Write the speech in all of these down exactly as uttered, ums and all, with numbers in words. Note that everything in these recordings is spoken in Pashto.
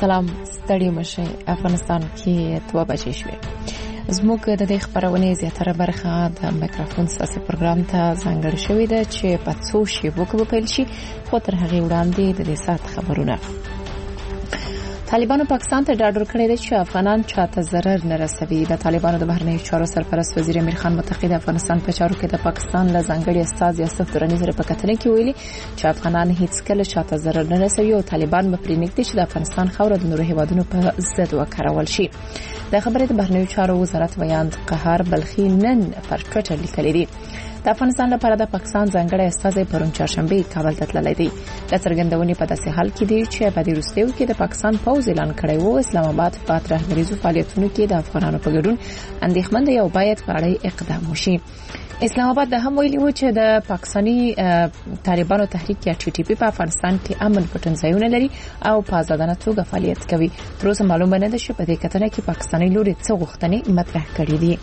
سلام ستړي مشه افغانستان کې دوه بجې شوې. زموږ د دې خبرونې زیاتره برخه د میکروفون ساسي پروګرام ته ځانګړې شوې ده چې په څو شیبو کې پیل شي، خو تر هغه وړاندې د دې سات خبرونه. طالبانو پاکستان ته ډاډ ورکړی دی چې افغانان چاته ضرر نه رسوي. د طالبانو د بهرنیو چارو سرپرست وزیر امیر خان متقی د افغانستان په چارو کې د پاکستان له ځانګړي استاذ یوسف درانی سره په کتنه کې ویلي چې افغانان هیڅ کله چاته ضرر نه رسوي او طالبان به پرې نږدې چې د افغانستان خاوره د نورو هیوادونو په ضد وکارول شي. د خبرې د بهرنیو چارو وزارت ویاند قهر بلخي نن پر ټویټر لیکلی دی د افغانستان لپاره د پاکستان ځانګړی استازی پرون چهارشنبه کابل ته تللی دی. د څرګندونې په داسې حال کې دی چې په دې وروستیو کې د پاکستان پوځ اعلان کړی وو اسلام آباد په ترهګریزو فعالیتونو کې د افغانانو په ګډون اندېښمن دی او باید په اړه اقدام وشي. اسلام آباد د هم ویلي وو چې د پاکستاني طالبانو تحریک یا ټي ټي پی په افغانستان کې امن پټنځایونه لري او په آزادانه توګه فعالیت کوي. تر اوسه معلومه نه ده چې په دې کتنه کې پاکستاني لوري څه غوښتنې مطرح کړې دي.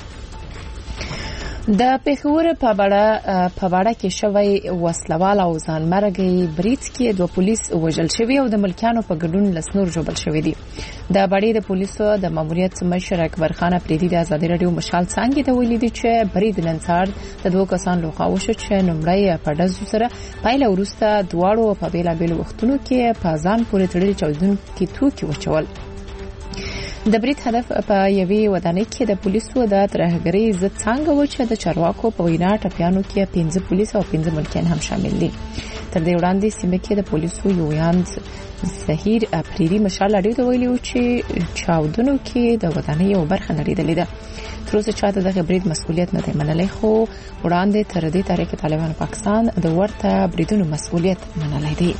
د پیښور په بڑا په بڑا کې شوی وسلوال او ځانمرګي بریټ کې دوه پولیس وژل شوی او د ملکانو په ګډون لسنور جوړل شوی دي. د بڑې د پولیسو د ماموریت مشر اکبر خان پریدي د آزادي رادیو مشال څنګه ته ویلي دي چې بریټ نن سهار د دوه کسان لوخه وشو چې نمړی په دزو سره پایله ورسته دواړو په بیلا بیل وختونو کې په ځان پورې تړلي چاودون کې توکي وچول. د بریټ هدف په یوې ودانۍ کې د پولیسو د ترهګرۍ ضد څنګه و چې د چارواکو په وینا ټپیانو کې پنځه پولیس او پنځه ملکیان هم شامل دي. تر دې وړاندې سیمه کې د پولیسو یو یاند زهیر اپریدي مشال اړیو ته ویلي چې چاودنو کې د ودانۍ یو برخه نړیدلې ده. تر اوسه چاته د بریټ مسؤلیت نه دی منلی، خو وړاندې تر دې تاریخ طالبان پاکستان د ورته بریټونو مسؤلیت منلی دی.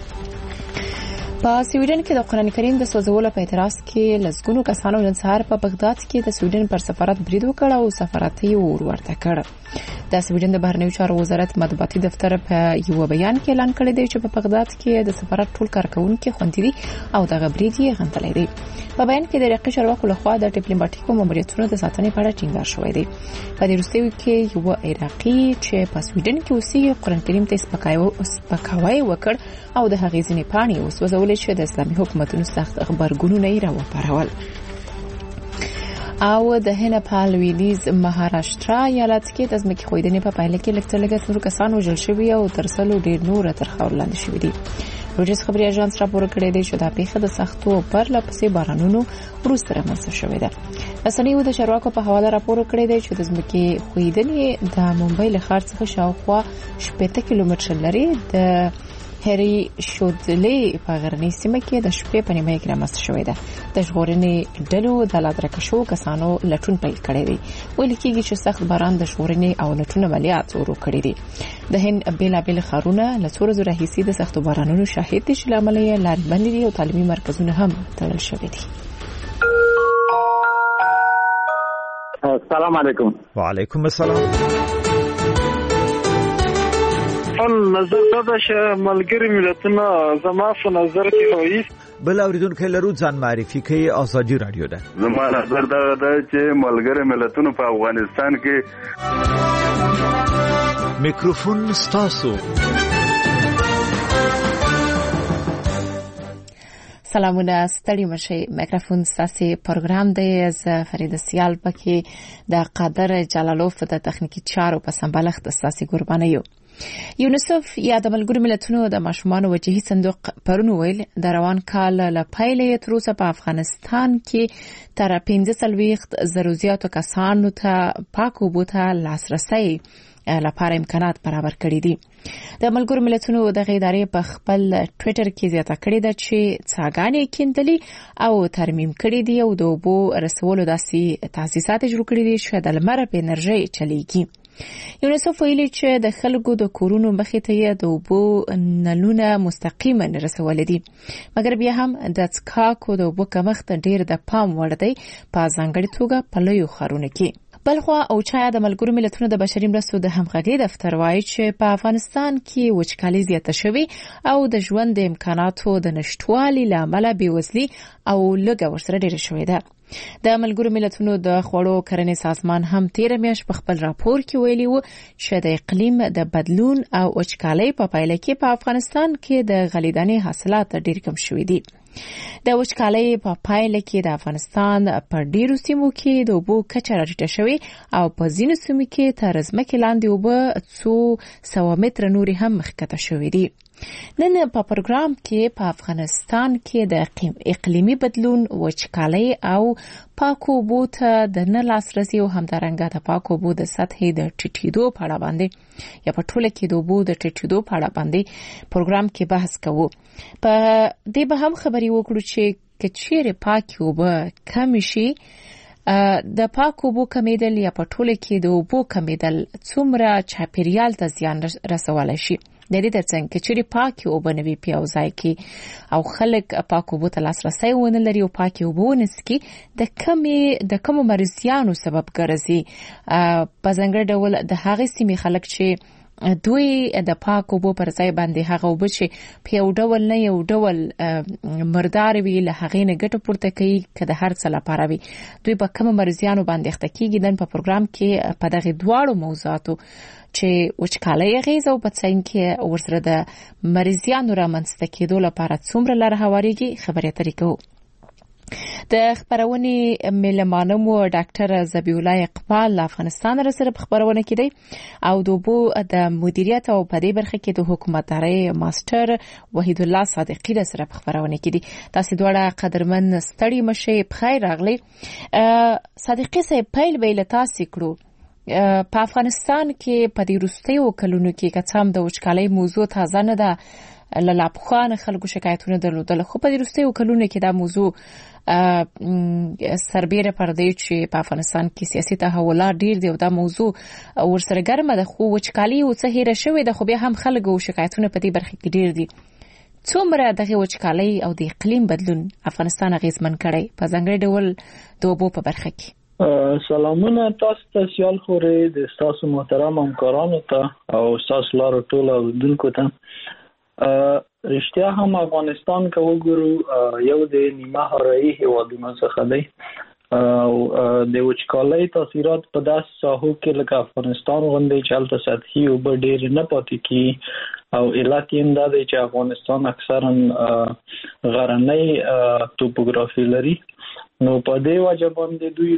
په سویډن کې د قرآن کریم د سوځولو په اعتراض کې لسګونو کسانو نن سهار په بغداد کې د سویډن پر سفارت برید وکړ او سفارتي ور ورته کړ. د سویډن د بهرنیو چارو وزارت مطبوعاتي دفتر په یو بیان کې اعلان کړی دی چې په بغداد کې د سفارت ټول کارکونکو خوندي دي او د غبرید یې غندلې دي. په بیان کې د عراقي چارواکو لخوا د ډیپلوماټیکو ماموریتونو د ساتنې په اړه ټینګار شوی دی. په دې وروستیو کې یو عراقي چې په سویډن کې اوسېږي قرآن کریم ته سپکاوی وکړ او د هغې ځینې پاڼې وسوځولې چې د اسلامي حکومتونو سخت خبرګونونه یې راوپارول. او د هند په لویدیز مهاراشټرا ایالت کې د ځمکې ښویدنې په پایله کې لکټلګه نور کسان وژل شوي او تر سلو ډیر نور تر خاور لاندې شوي دي. رویټرز خبري اژانس راپور کړی دی چې دا پیښه د سختو پرلپسې بارانونو وروسته رامنځته شوې ده. رسنیو د چارواکو په حواله راپور کړی دی چې د ځمکې ښویدنې د ممبئی له ښار څخه شاوخوا شپږ کیلومتره لري د هری شودلې په غرنۍ سیمه کې د شپې په نیمه کې رامنځته شوې ده. د ژغورنې ډلو د لادرکه شو کسانو لټون پیل کړی دی. ویل کېږي چې سخت باران د ژغورنې او لټون عملیات ورو کړی دي. د هند بیلابیل ښارونه له څو ورځو راهیسې د سختو بارانونو شاهد دي چې له امله یې لارې بندې دي او تعلیمي مرکزونه هم تړل شوي دي. السلام علیکم. وعلیکم السلام. نظر دا چې ملګری ملتونه زما په نظر کې وایي بل اوریدونکو لرو ځان معرفي کوي آزادي رادیو ده. زما نظر دا ده چې ملګری ملتونه په افغانستان کې میکروفون ستاسو. سلامونه ستړي مشه. میکروفون ستاسو پروګرام دی. از فرید سیال پکې د قادر جلالوف د تخنیکی چارو په سمبالښت ستاسو قربانه یو. یونیسف یا د ملګرو ملتونو د ماشومانو وجهي صندوق پرون ویل د روان کال له پیلې تر اوسه په افغانستان کې تر پنځه سلويخت زرو زیاتو کسانو ته پاکو بوته لاسرسي لپاره امکانات برابر کړي دي. د ملګرو ملتونو د ادارې په خپل ټویټر کې زیاته کړې ده چې څاګانې کیندلي او ترمیم کړي دي او د اوبو رسولو داسې تاسیسات جوړ کړي دي چې د لمر په انرژي چلیږي. یونیسف ویلي چې د خلکو د کورونو مخې ته د اوبو نلونه مستقیما رسول دي، مګر بیا هم د څښاکو د اوبو کمښت ډیر د پام وړ دی په ځانګړي توګه په لویو ښارونو کې. بلخوا او چا د ملګرو ملتونو د بشري مرستو د همغږي دفتر وایي چې په افغانستان کې وچکالي زیاته شوې او د ژوند د امکاناتو د نشټوالي لامل بېوزلي او لږه ورسره ډېره شوې ده. د ملګرو ملتونو د خوړو کرنې سازمان هم تیر میاشت په خپل راپور کې ویلي و چې د اقلیم د بدلون او وچکالۍ په پایله کې په افغانستان کې د غلیدانې حاصلات ډېر کم شوي دي. د وچکالۍ په پایله کې د افغانستان په ډیرو سیمو کې د اوبو کچه راټیټه شوې او په ځینو سیمو کې تر ځمکې لاندې اوبه څو سوه متره نورې هم مخکته شوې دي. نن په پروګرام کې په افغانستان کې د اقلیمي بدلون، وچکالۍ او پاکو اوبو ته د نه لاسرسي او همدارنګه د پاکو اوبو د سطحې د ټیټېدو په اړه باندې یا په ټوله کې د اوبو د ټیټېدو په اړه باندې پروګرام کې بحث کوو. په دې به هم خبرې وکړو چې کچېرې پاکي اوبه کم شي، د پاکو اوبو کمیدل یا په ټوله کې د اوبو کمیدل څومره چاپیریال ته زیان رسولی شي. د دې ترڅنګ کچېرې پاکي اوبه نه وي په یو ځای کې او خلک پاکو اوبو ته لاسرسی ونه لري او پاکي اوبه ونه څښي، د کمې د کمو مرضیانو سبب ګرځي. په ځانګړي ډول د هغې سیمې خلک چې دوی د پاکو اوبو پر ځای باندې هغه اوبه چې په یو ډول نه یو ډول مردار وي له هغې نه ګټه پورته کوي که د هر څه لپاره وي، دوی په کمو مرضیانو باندې اخته کېږي. نن په پروګرام کې په دغې دواړو موضوعاتو چې وچکالۍ اغیز او په څنګ کې ورسره د مرضیانو رامنځته کېدو لپاره څومره لاره هواریږي خبرې اترې کوو. د خبرونې میلمانه مو ډاکټر ذبیح الله اقبال له افغانستان سره په خبرونه کې دی او د اوبو د مدیریت او په دې برخه کې د حکومتدارۍ ماستر وحید الله صادقی سره په خبرونه کې دي. تاسو دواړه قدرمن ستړي مشه، بخیر راغلی. صادقی صاحب، پیل ویل تاسو کړو په افغانستان کې په دې وروستیو کلونو کې که څه هم د وچکالۍ موضوع تازه نه ده، له لا پخوانه خلکو شکایتونه درلودل، خو په دې وروستیو کلونو کې دا موضوع سربیره پر دی چې په افغانستان کې سیاسي تحولات ډیر دي او دا موضوع ورسره ګرمه ده. خو وچکالي او څه هیره شوې ده، خو بیا هم خلکو شکایتونه په دې برخه کې ډیر دي. څومره دغه وچکالۍ او د اقلیم بدلون افغانستان اغیزمن کړی په ځانګړي ډول د اوبو په برخه کې؟ سلامونه تاسو ته، سیال خورې د تاسو محترم همکارانو ته او تاسو لارو ټول اوریدونکو ته. رښتیا هم افغانستان که وګورو یو د نیمه هوایي هیوادونو څخه دی او د وچکالۍ تاثیرات په داسې ساحو کې لکه افغانستان غوندې چې هلته سطحي اوبه ډېرې نه پاتې کېږي او علت یې دا دی چې افغانستان اکثرا غرنۍ توپوګرافي لري، نو په دې وجه باندې دوی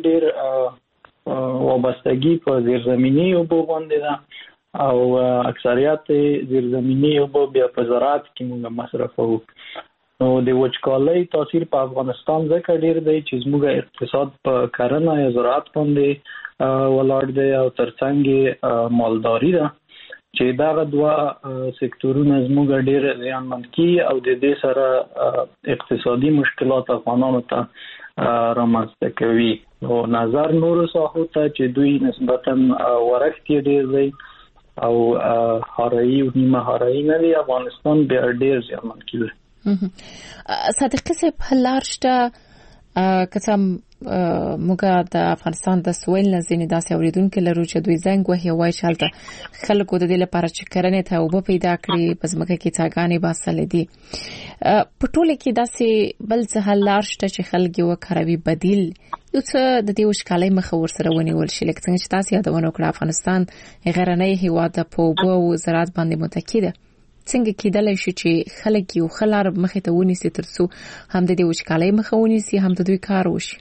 ډېر وابستګي په زیرزمیني اوبو باندې ده او اکثریت زیرزمینی اوبه بیا په زراعت کې موږ مصرفوو. نو د وچکالۍ تاثیر په افغانستان ځکه ډیر دی چې زموږ اقتصاد په کرنه یا زراعت باندې ولاړ دی او ترڅنګ مالداري ده چې دغه دوه سکتورونه زموږ ډیر زیانمن کیږي او د دې سره اقتصادي مشکلات افغانانو ته رامنځته کوي. نو نظر نورو ساحو ته چې دوی نسبتا ورښت ډیر دی او هارایی او نیمه هارایی نه دی، افغانستان بیا ډیر زیانمن کیږي. صادقی صاحب، هلار شته که څه موږ د افغانستان د سویل نه ځینې داسې اوریدونکي لرو چې دوی زنګ وهي وایي چې هلته خلکو د دې لپاره چې کرنې ته اوبه پیدا کړي په ځمکه کې څاګانې باسلې دي. په ټوله کې داسې بل څه حل لار شته چې خلک یې وکاروي بدیل یو څه د دې وچکالۍ مخه ورسره ونیول شي؟ لکه څنګه چې تاسو یادونه وکړه افغانستان غرنۍ هیواد په اوبو او زراعت باندې متکی ده، څنګه کېدلی شي چې خلک یو ښه لار مخې ته ونیسي تر څو هم د دې وچکالۍ مخه ونیسي هم د دوی کار وشي؟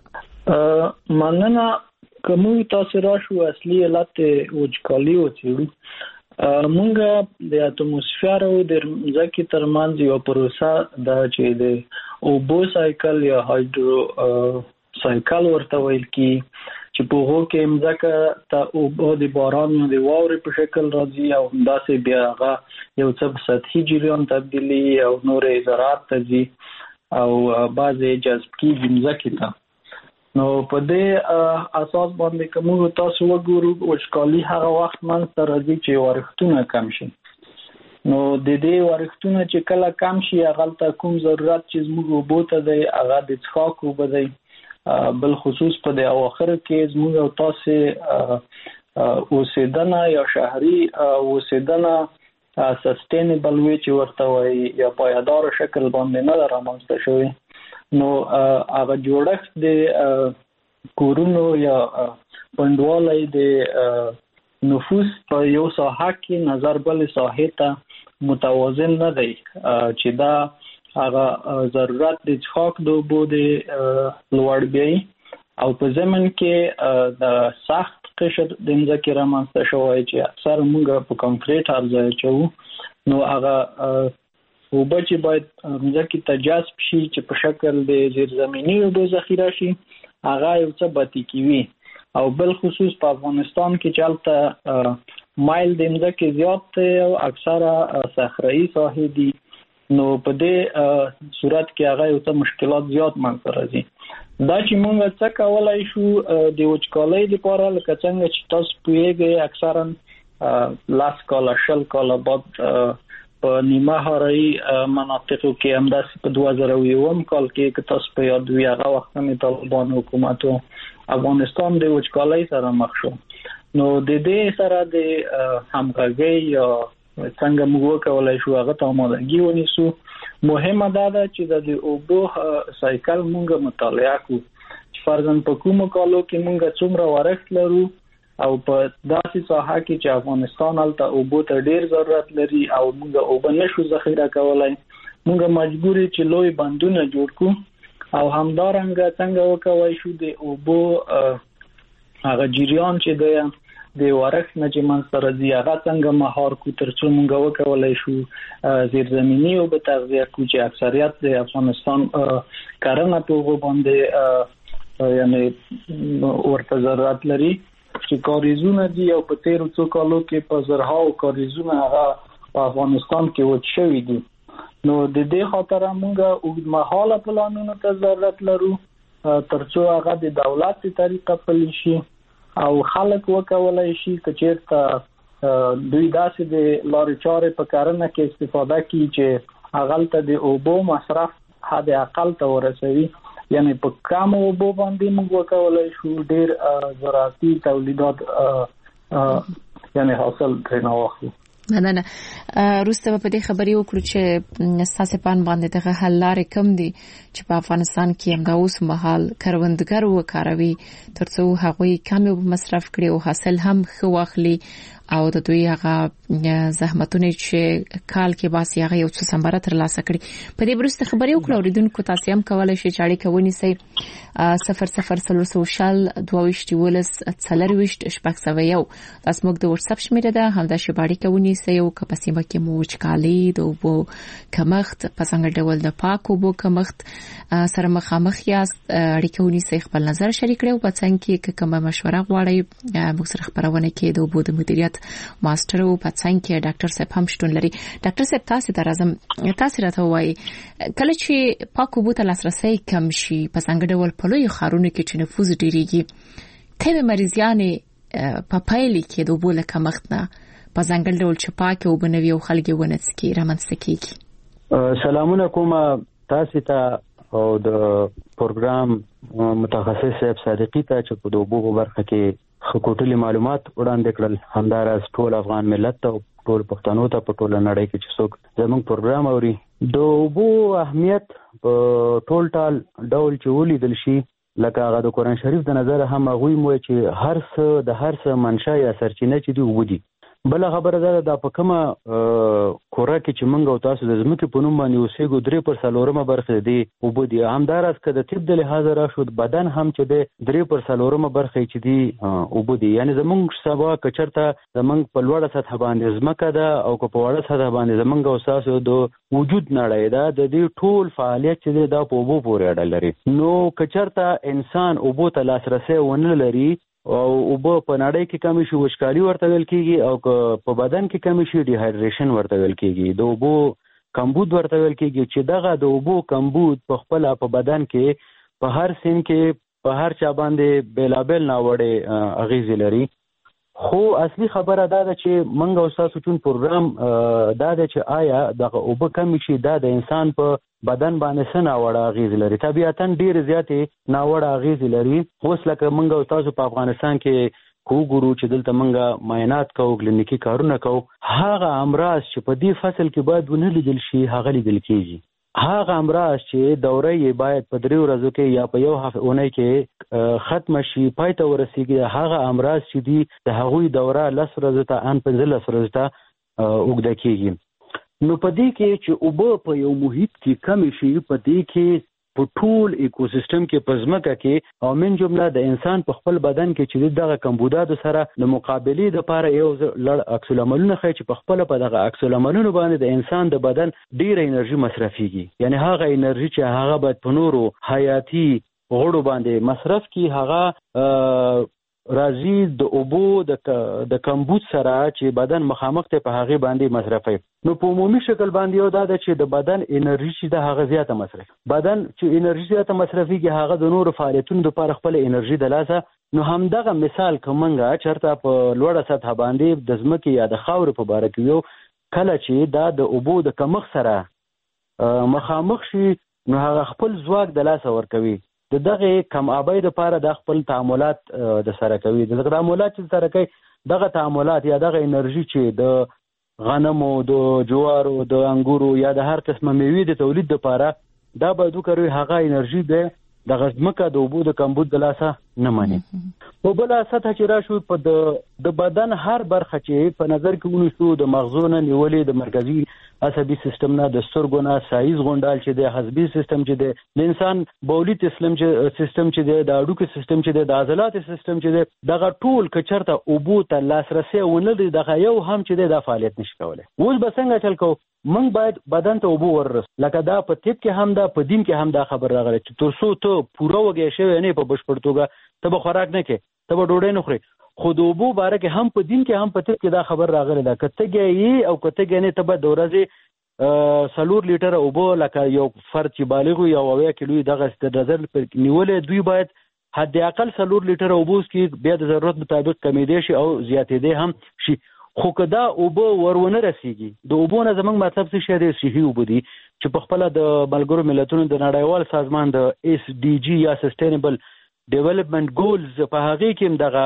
مننه. که موږ تاسو راشو اصلي علت وچکالۍ وڅېړو، موږ د اتموسفیر او د ځمکې ترمنځ یو پروسه ده چې د اوبو سایکل یا هایدرو سایکل ورته ویل کی چې په هغه کې ځمکه ته اوبه د باران او د واورې په شکل راځي او همداسې بیا هغه یو څه سطحي جریان تبدیلي او نورې زراعت ته ځي او بعضې جذب کېږي ځمکې ته. نو په دې اساس باندې که موږ تاسو وګورو وچکالي هغه وخت منځته راځي چې ورښتونه کم شي. نو د دې ورښتونه چې کله کم شي هغلته کوم ضرورت چې زموږ اوبو ته دی هغه د څښاک اوبه دی، بل خصوص په د اواخر کې زموږ او تاسو اوسېدنه یا شهري اوسېدنه سسټینیبل وي چې ورته وایي یا پایدار شکل باندې نه رامنځته شوی. نو هغه جوړښت د کورونو یا پنډوالۍ د نفوس په یو ساحه کې نظر بل ساحې ته متوازن نه دی چې دا هغه ضرورت د څښاک د اوبو د لوړ بیاي او په زمن کې د سخت قشر د ځمکې رامنځته شوی چې اکثر موږ په کانکریټ ارزای چو نو هغه اوبه چې باید ځمکې ته جذب شي چې په شکل د زیرزمیني اوبو ذخیره شي هغه یو څه باتی کیوي او بل خصوص په افغانستان کې چلته مایل د ځمکې زیات او اکثره صحرایي ساحې دي نو په دې صورت کې هغه یو څه مشکلات زیات منځ راځي دا چې موږ څه کولای شو د وچکالۍ لپاره لکه څنګه چې تاسو پوهیږئ اکثرا لاس کاله شل کاله بعد په نیمه هرایي مناطقو کې همداسې په دوه زره یو کال کې که تاسو په یاد وي هغه وخت کې طالبان حکومت افغانستان د وچکالۍ سره مخ شو نو د دې سره د همغږۍ یا څنګه موږ کولای شو هغه ته آمادګي ونیسو مهمه دا ده چې د اوبو سایکل موږ مطالعه کوو چې فرضاً په کومو کالو کې موږ څومره ورښت لرو او په داسې ساحه کې چې افغانستان هلته اوبو ته ډیر ضرورت لري او موږ اوبه نشو ذخیره کولای موږ مجبور یو چې لوی بندونه جوړ کړو او همدارنګه څنګه وکوي شو د اوبو هغه جریان چې دی د ورښت نه چې من سره دی هغه څنګه مهار کو ترڅو موږ وکولای شو زیرزمینی او به تغذیه کو چې اکثریت د افغانستان کرنه په اوبو باندې یعنی ورته ضرورت لري چې کاریزونه دي او په تیرو څو کالو کې په زرهاو کاریزونه هغه په افغانستان کې وچ شوي دي نو د دې خاطر موږ اوږدمهاله پلانونو ته ضرورت لرو ترڅو هغه د دولت په طریقه پلي شي او خلک وکولای شي چې چیرته دوی داسې د لارې چارې په کارنه کې استفاده کوي چې هغه ته د اوبو مصرف حد اقل ته ورسوي یعنی په کم اوبو باندې موږ وکولای شو ډیر زراعتي تولیدات یعنی حاصل ترې واخلو مننه روسته په دې خبرې وکړو چې اساسي پان باندې دغه حل لارې کم دي چې په افغانستان کې هم دا اوس مهال کروندګر وکاروي ترڅو هغوی کم مصرف کړي او حاصل هم ښه واخلي او د دوی هغه زحمتونه چې کال کې باسي هغه یو څه سمبره تر لاسه کړي په دې برسته خبرې وکړو اوریدونکو تاسو هم کولای شئ چې اړیکه ونیسئ صفر صفر څلور شل دوه ویشت ولس څلور ویشت شپږ سوه یو تاسو موږ د واتس اپ شمیره ده همدا شی اړیکه ونیسئ او که په سیمه کې مو وچکالي د اوبو کمښت په څنګه ډول د پاک اوبو کمښت سره مخامخ یاست اړیکه ونیسئ خپل نظر شریک کړئ او په څنګه کې کومه مشوره غواړئ موږ سره خبرونه کې د اوبو د مدیریت ماستر او په څنګه ډاکټر صاحب هم شتون لري ډاکټر صاحب تاسو ته راځم تاسو راته وایي کله چې پاک اوبو ته لاسرسي کم شي په څنګه ډول په لوی ښارونو کې چې نفوذ ډیریږي کله مریضیانې په پایلې کې د اوبو له کمښت نه په ځانګړي ډول چې پاک اوبه نه وي او خلک یې ونه څښي رامنځته کیږي سلامونه کوم تاسو ته او د پروګرام متخصص صاحب صادقی ته چې په اوبو په برخه کې خکوټلي معلومات وړاندې کړل همدارس ټول افغان ملت ته ټول پښتنو ته په ټوله نړۍ کې چې څوک زموږ پروګرام اوري د اوبو اهمیت په ټول ټال ډول چې ولیدل شي لکه هغه د قرآن شریف د نظر هم هغوی مو چې هر څه د هر څه منشا یا سرچینه چې دی اوبه دي بل خبره ده د په کومه کورا کې چې موږ او تاسو د زمکه په نوم باندې اوسېګو درې پر سلورمه برخه دی اوبه دي همدارس که د طب د لحاظ را شو بدن هم چې دی درې پر سلورمه برخه چې دی اوبه دي یعنی زموږ سبا کچرته زموږ په لوړه سطح باندې زمکه ده او که په وړه سطح باندې زموږ او تاسو د وجود نړۍ ده د دې ټول فعالیت چې دی دا په اوبو پورې اړه لري نو کچرته انسان اوبو ته لاسرسي ونه لري او اوبه په نړۍ کې کمی شي وچکالي ورته ویل کیږي او په بدن کې کمی شي ډي هایډریشن ورته ویل کیږي د اوبو کمبود ورته ویل کیږي چې دغه د اوبو کمبود په خپل په بدن کې په هر سین کې په هر چا باندې بیلابل ناوړه اغیز لري خو اصلي خبره دا ده چې منګ او تاسو چون پروګرام دا ده چې آیا دغه اوبه کمی شي دا د انسان په بدن باندې څه ناوړه اغیز لري طبيعتاً ډیر زیاتې ناوړه اغیز لري اوس لکه منګ او تاسو په افغانستان کې کوګورو چې دلته منګه معاینات کوو کلینیکی کارونه کوو هغه امراض چې په دې فصل کې باید ونه لیدل شي هغه لیدل کیږي هغه امراض چې دوره یې باید په درې ورځو کې یا په یو هفته اونۍ کې ختم شي پای ته ورسیږي هغه امراض چې دي د هغوی دوره لس ورځې ته ان پنځلس ورځې ته اوږده کیږي نو په دې کې چې اوبه په یو محیط کې کم شي، په دې کې په ټول ایکوسیستم کې په ځمکه کې او من جمله د انسان په خپل بدن کې چې دغه کمبوداتو سره د مقابلې لپاره یو لړ عکس العملونه ښیي چې په خپل په دغه عکس العملونو باندې د انسان د بدن ډیره انرژي مصرفيږي. یعنی هغه انرژي چې هغه باید په نورو حیاتي غړو باندې مصرف کی، هغه راځي د اوبو د د کمبود سره چې بدن مخامخ ته په هغه باندې مصرفي. نو په عمومي شکل باندې یو دا چې د بدن انرژي چې د هغه زیاته مصرف، بدن چې انرژي زیاته مصرفيږي هغه د نورو فعالیتونو لپاره خپل انرژي د لاسه. نو همدغه مثال کومنګه چرته په لوړه سطح باندې د ځمکې یا د خاور په باره کې یو کله چې دا د اوبو د کمښت سره مخامخ شي نو هغه خپل ځواک د لاسه ورکوي. د دغه کم آبی د لپاره د خپل تعاملات د سره کوي. د تعاملات چې سره کوي دغه تعاملات یا دغه انرژي چې د غنمو، د جوارو، د انګورو یا د هر قسمه میوې د تولید لپاره دا باید وکړي، هغه انرژي د د غزمکه د اوبو د کمبود د لاسه نه مانی. په بل سطح چې راشو په د د بدن هر برخه چې په نظر کې ونیسو، د مغزونه نیولې، د مرکزی عصبي سیستم نه، د سترګو نه، سایز غونډال چې د حسبي سیستم چې د انسان بولی سیستم چې سیستم چې د اډوکو سیستم چې د عضلات سیستم چې دغه ټول کچرته اوبو ته لاسرسي ونه لري، دغه یو هم چې د فعالیت نشي کولای. اوس به څنګه چل کو؟ موږ باید بدن ته اوبو ورس، لکه دا په طب کې هم دا، په دین کې هم دا خبر راغلی چې ترڅو ته پوره وږی شوی نه په بشپړ توګه ته به خوراک نه کې، ته به ډوډۍ نه خوري. خو د اوبو باره کې هم په دین کې هم په طب کې دا خبر راغلی ده، که تږی او که تږی نه ته به د ورځې څلور لیټره اوبه لکه یو فرد چې بالغ وي او اویا کیلو دغه د نظر نیولې، دوی باید حد اقل څلور لیټره اوبه وڅښي، بیا د ضرورت مطابق کمیدې شي او زیاتېدې هم شي. خو که دا اوبه ورونه رسیږي، د اوبو نه زموږ مطلب څه شی دی؟ صحي اوبه دي چې په خپله د ملګرو ملتونو د نړیوال سازمان د ایس ډي جي یا سسټینبل ډیولپمنټ ګولز په هغې کې هم دغه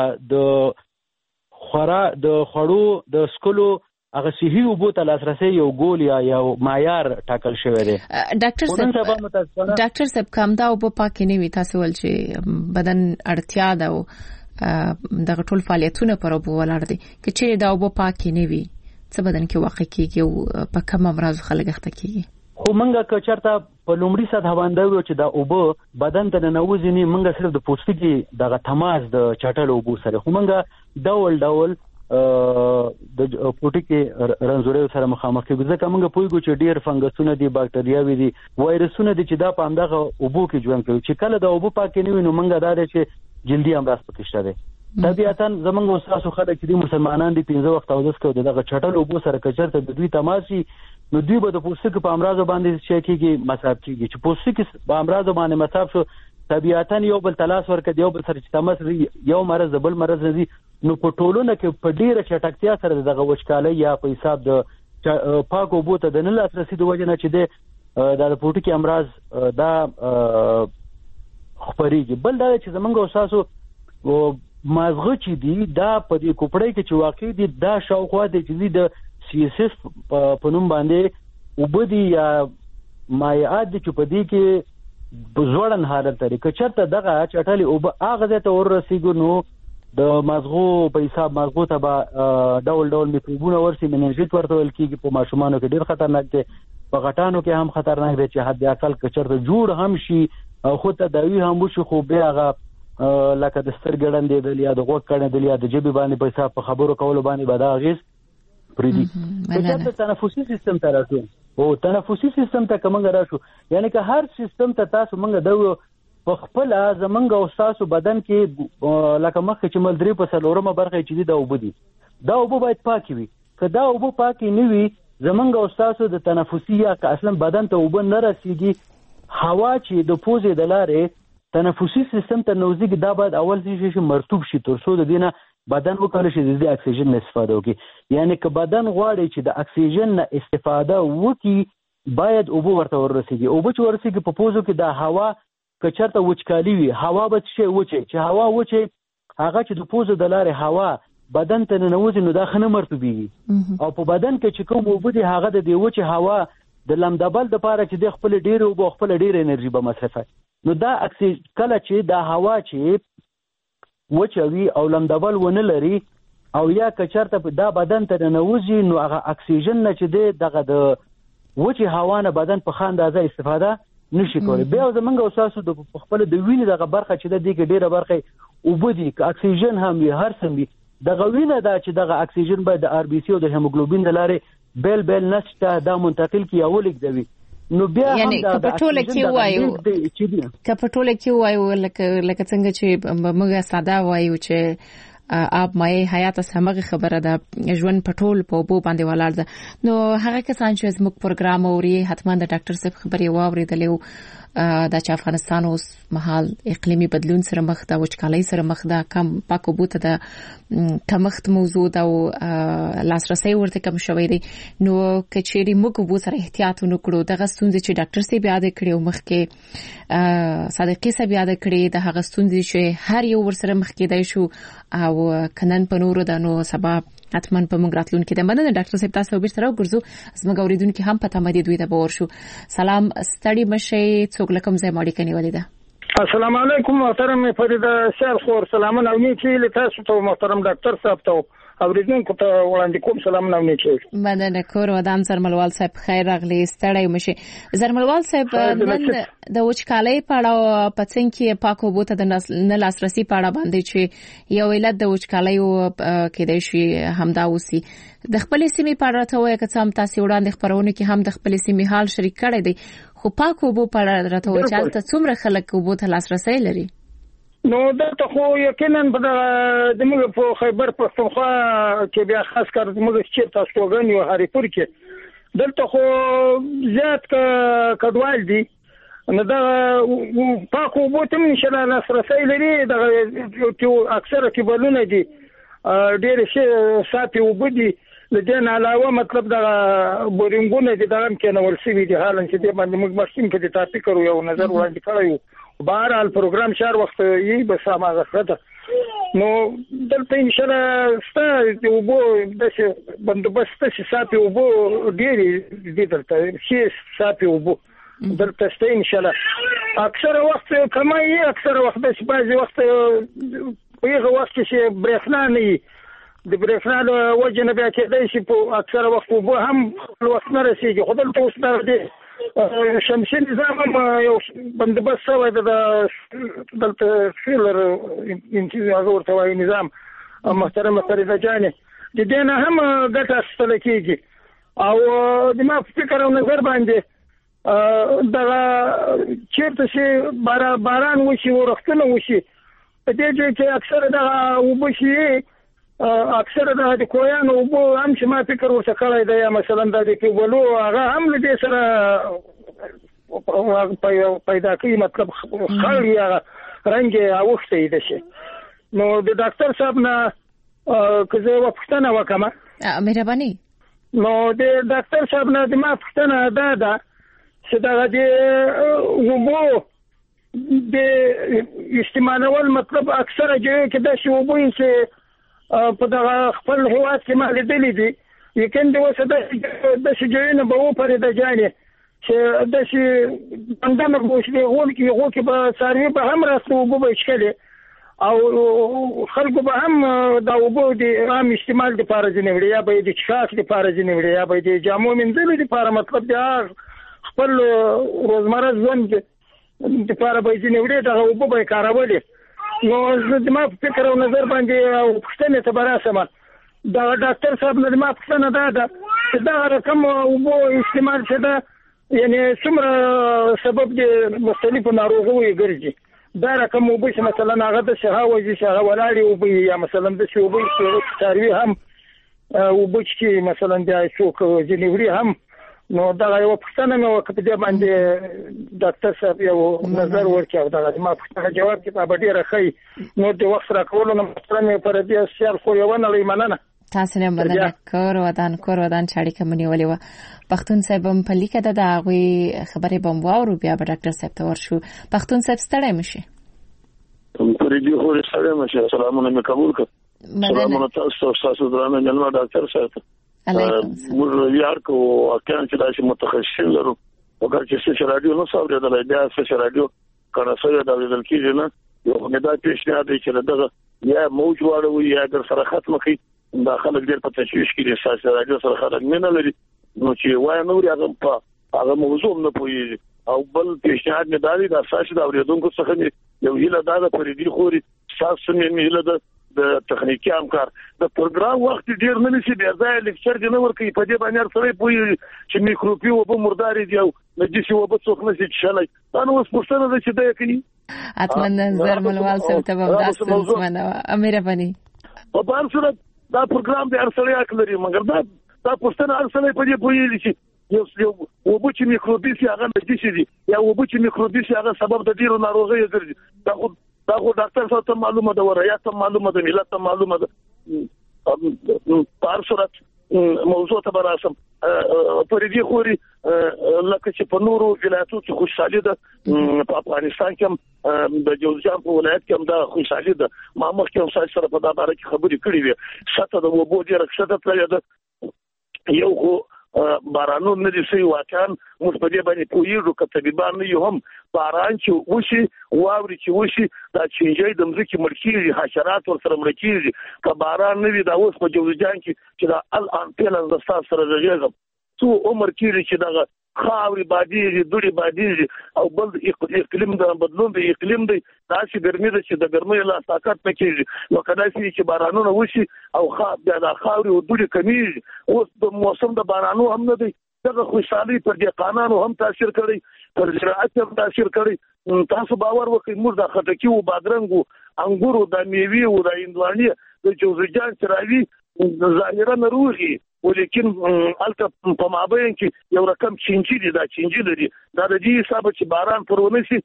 د خورا د خوړو د څښلو هغه صحي اوبو ته لاسرسی یو ګول یا یو معیار ټاکل شوی دی. ډاکټر صاحب ډاکټر صاحب کوم دا اوبه پاکې نه وي، تاسو ول چې بدن اړتیا ده او دغه ټول فعالیتونه پر اوبو ولاړ دي، که چې دا اوبه پاکې نه وي څه بدن کې واقع کیږي او په کوم امراض خلک اخته کیږي؟ خو منګه که چرته په لومړي سطح باندې وو چې دا اوبه بدن ته ننوځي نه، منګه صرف د پوستکي دغه تماس د چټل اوبو سره، خو منګه ډول ډول د پوټکي رنځوري سره مخامخ کېږي، ځکه موږ پوهیږو چې ډیر فنګسونه دي، باکټریاوي دي، وایرسونه دي چې دا په همدغه اوبو کې ژوند کوي. چې کله د اوبو پاکې نه وي نو موږ دا دی چې جلدي امراض پکې شته دي. طبيعتاً زمونږ استاد خلک چې دي مسلمانان دي پنځه وخت اودس کوي، دغه چټل اوبو سره کچرته د دوی تماسي نو دوی به د پوستکي په امراض باندې شي کېږي مصاب کېږي. چې پوستکي په امراض باندې مصاب شو طبيعتاً یو بل تلاش ورکړي، یو بل سره چې تماس یو مرض بل مرض نه دي، نو په ټولونه کې په ډیره چټکتیا سره دغه وچکالۍ یا په حساب د پاکو اوبو ته د نه لاسرسي د وجه نه چې د د پوټکي امراض دا خپرېږي. بل دا چې زمونږ استادو مازغه چې دي دا په دې کوپړۍ کې چې واقع دي دا شاوخوا د چې د سی اس اف په نوم باندې وبدي یا مایعات دي چې په دې کې بزوړن حالت لري. که چېرته دغه چټلې اوبه هغه ځای ته ورسېږي نو د مازغو په حساب مازغو ته به ډول ډول میکروبونه ورسي، مننجیت ورته ویل کېږي. په ماشومانو کې ډېر خطرناک دی، په غټانو کې هم خطرناک دی چې حد اقل که چېرته جوړ هم شي او خو تداوي هم وشي، خو بیا هغه لکه د سترګې ړندېدل یا د غوږ کڼېدل یا د ژبې باندې په حساب په خبرو کولو باندې به دا اغېز پرېږدي. که چېرته تنفسي سیستم ته راشو او تنفسي سیستم ته که موږ راشو، یعنې که هر سیستم ته تاسو موږ دا په خپله زمونږ او ستاسو بدن کې لکه مخکې چې مل درې په څلورمه برخه چې دي دا اوبه دي، دا اوبه باید پاکې وي. که دا اوبه پاکې نه وي زمونږ او ستاسو د تنفسي یا که اصلا بدن ته اوبه نه رسېږي، هوا چې د پوزې د لارې تنفسي سیستم ته نوځي، دا باید اول څه شي مرطوب شي ترڅو د دې نه بدن وکړي چې د اکسیجن نه استفاده وکړي. یعنی که بدن غواړي چې د اکسیجن نه استفاده وکړي باید اوبه ورته ورسېږي. اوبه چې ورسېږي په پوزو کې دا هوا که چېرته وچکالي وي، هوا به څه شی وچې چې هوا وچې هغه چې د پوزو د لارې هوا بدن ته ننوځي نو دا ښه نه مرطوبېږي. او په بدن کې چې کوم اوبه دي هغه د دې وچې هوا د لمدبل دپاره چې د خپل ډېرې اوبه خپل ډېره انرژي به مصرفوي. نو دا اکسیجن کله چې دا هوا چې وچوي او لمدبل ونه لري او یا که چېرته دا بدن ته ننوځي نو هغه اکسیجن نه چې دی دغه د وچې هوا نه بدن په ښه اندازه استفاده نشي کولی. بیا زمونږ او ستاسو د خپل د وینې دغه برخه چې د دې کې ډېره برخه اوبه دي، که اکسیجن هم وي هر څه وي، دغه وینه ده چې دغه اکسیجن باید د آر بي سي او د هیموګلوبین د لارې بیل بیل نسج ته دا منتقل کړي یا ولېږدوي. نو بیا هم د پټوله کې وایو که پټوله کې وایو لکه لکه څنګه چې موږ ساده وایو چې آب مایع حیات سمغه خبره ده، ژوند پټول په بو باندې ولاړ ده. نو هغه کسان چې زموږ پروګرام اوري حتما د ډاکټر صاحب خبري واوریدلې دا چې افغانستان اوس مهال اقلیمی بدلون سره مخ ده، وچکالۍ سره مخ ده، کم پاکو بوته ده، کمښت موجود او لاسرسي ورته کم شوی دی. نو کچېری موږ وو سره احتیاط وکړو. دغه ستونزې چې ډاکټر صاحب یاد کړی او مخکې صادقي صاحب یاد کړی د هغه ستونزې چې هر یو ور سره مخ کېدای شو او کنن په نورو د نو سبب حتما په موږ راتلونکي د مننه ډاکټر صاحب تاسو به سره ورغورځو. زموږ اوریدونکو هم په تمه دي دوی ته باور شو. سلام ستړي مشه څوک لکم زې ماړي کني ولیدا. السلام علیکم محترم فرید شال خور سلامونه او نیکی له تاسو ته محترم ډاکټر صاحب ته اوریدونکو ته وړاندې کوم سلامونه او نیکی. مننه کور ودان زرملوال صاحب خیر راغلی ستړي مشه. زرملوال صاحب نن د وچکالۍ په اړه پڅنګ کې پاکو بوته د نه لاسرسي په اړه باندې چې یو علت د وچکالۍ کې د شي همدا اوسي د خپل سیمې په اړه ته وایي که څم تاسو وړاندې خبرونه کې هم د خپل سیمې حال شریک کړی دی، خو پاکو بو په اړه راته وایي چې څومره خلک بو ته لاسرسي لري؟ نو دلته خو یقینا په دموږ په خیبر پښتونخوا کې بیا خاص کار دموږ چې تاسو وګڼي او هریپور کې دلته خو زیات کډوال دي. نو دا پاکو بو ته نشه لاسرسي لري. دا اکثره کې بلونه دي ډېر شي ساتي وبدي. لدين علاوه مطلب دا بورینګونه دي دا هم کې نو ورسېږي دي حالان چې د باندې موږ مشین کې د ټاپک کړو یو نظر وړاندې کړو. بهرحال پروګرام شهر وخت یې به سمه غفته. نو دلته ان شاء الله ستاسو وبو د بندوبست چې ساتي وبو ډېر دي دلته چې ساتي وبو دلته ست ان شاء الله اکثر وخت کمای اکثر وخت چې بعضي وخت په یو وخت چې برېښنا نه د برېښنا د وجه نه بیا کېدای شي په اکثر وخت وبو هم وخت نه رسیږي. خو دلته اوس دا شمسي نظام هم یو بندوبست شوی د دلته فیلر انتظار ورته وایي نظام محترمه فریده جانې د دې نه هم ګټه اخیستل کېږي. او د ما فکر او نظر باندې دا چیرته چې باران وشي ورختنه وشي په دې ځای کې اکثر دا وبو شي اکثر د کویانو وبو هم چې ما فکر ورته کړی دی مثلا د کیبلو هغه هم له دې سره پیدا کوي مطلب خړی هغه رنګ اوخته دی شي. نو د ډاکټر صاحب نه که زه وپښتنه وکم مهرباني نو د ډاکټر صاحب نه د ما پښتنه دا ده چې دا د وبو د استعمالول مطلب اکثره ځای کې د شی وبو چې په دا خپل هیواد کې ما لیدلې دي یقین دی وسه د شي جوړنه به و پرې د جانې چې د شي اندامه کوشي غول کې غو کې به ساروي به هم راستو وبو به شکلي او خلکو به هم دا وبو د عام استعمال لپاره ځنیوړي یا به د چاخ لپاره ځنیوړي یا به د جامو منځلو لپاره مطلب دا خپل روزمره ژوند لپاره به ځنیوړي دا وبو به کارولي. نو د ما فکر او نظر باندې او پښتنه ته براسمه دا ډاکټر صاحب نه ما پښتنه دا ده دا رقم وبو استعمال څه ده یعنی څومره سبب د مختلفو ناروغیو ګرځي. دا رقم وبو چې مثلا هغه د شهاوځي شهه ولاړی وبو یا مثلا د شوبو ساروي هم وبو چې مثلا د څوک جنوري هم. نو دا یو پښتنه مې وکړه دې باندې ډاکټر صاحب یو نظر ورکړ دا ما پښتنه جواب کې په ډیره ښه نو د وخت راکول نو مثلا پر دې سیال خو یو نه لیمنه تاسو نه مننه کور ودان کور ودان چاړي کومنی ولې و پښتون صاحب په لیکه د هغه خبرې بم واورو بیا به ډاکټر صاحب ته ورشو. پښتون صاحب ستړی مشي پر دې خو ستړی مشي. سلامونه مې قبول کړ. سلامونه تاسو تاسو درانه جنما ډاکټر صاحب موږ یار کو اکان چې داسې متخصصین لرو وګر چې څه رادیو نو صاحب د لایدا څه رادیو کنه سره د دل کېږي نه یو نه دا پیښه ده چې دغه یا موج واړو یا در سره ختم کی داخله ډېر په تشویش کې د ساسي رادیو سره خلک نه لري. نو چې وای نو هغه په هغه موضوع نه پوي او بل پیشنهاد مې دالي د اساس د اوریدونکو څخه یو هیله دا د پریدي خوري تاسو مې هیله ده د تخنیکی همکار د پروګرام وخت ډیر نه نشي بیا ځای لیکچر دی نو ورکې په دې باندې سره پوي چې میکروبي او په مرداري دی او نجسي او په څوک نشي چلای دا نو اوس پوښتنه ده چې دا کوي اتمنى نظر ملوال سم ته به داس منه امیر بني په بار سره دا پروګرام د ارسلیا کلري مګر دا دا پوښتنه ارسلې په دې پوي چې یو یو وبو چې میکروبي سي هغه نجسي دي یا وبو چې میکروبي سي هغه سبب د ډیرو ناروغیو ګرځي دا خو دا خو ډاکټر صاحب ته معلومه ده وریا ته معلومه ده ملت ته معلومه ده په هر صورت موضوع ته براسم پرې دی خوري لکه چې په نورو ولایتو کې خوشحالي ده په افغانستان کې د جوزجان په ولایت کې هم دا خوشحالي ده ما مخکې هم سره په دا باره کې خبرې کړې وې شته د وبو ډېر ښه تللی ده یو خو بارانو نه دي سوي واقعا موږ په دې باندې پوهیږو که طبيبان نه یو هم باران چې وشي واوري چې وشي دا چینجي د مځکې مړ کېږي حشرات ورسره مړ کېږي که باران نه وي دا اوس په جوزجان کې چې دا الان پیلن د ستاسو سره غږیږم څو عمر کېږي چې دغه خاوري بادیږي دوړي بادیږي او بل اقلیم د بدلون د اقلیم دی داسې ګرمي ده چې د ګرمۍ لا طاقت نه کېږي نو کله چې بارانونه وشي او خاص بیا د خاوري او دوړي کمیږي اوس د موسم د بارانو هم نه دی دغه خوشحالي پر دې قانونو هم تاثیر کړی پر زراعت هم تاثیر کړی تاسو باور وکړئ موږ د خټکی او بادرنګ او انګورو د میوي او د هندواني د جوزجان چراوي ظاهرا نروغي ولیکن الته په مابین کې یو رقم چینجی دي دا چینجی لري دا د دې حساب چې باران پرونه شي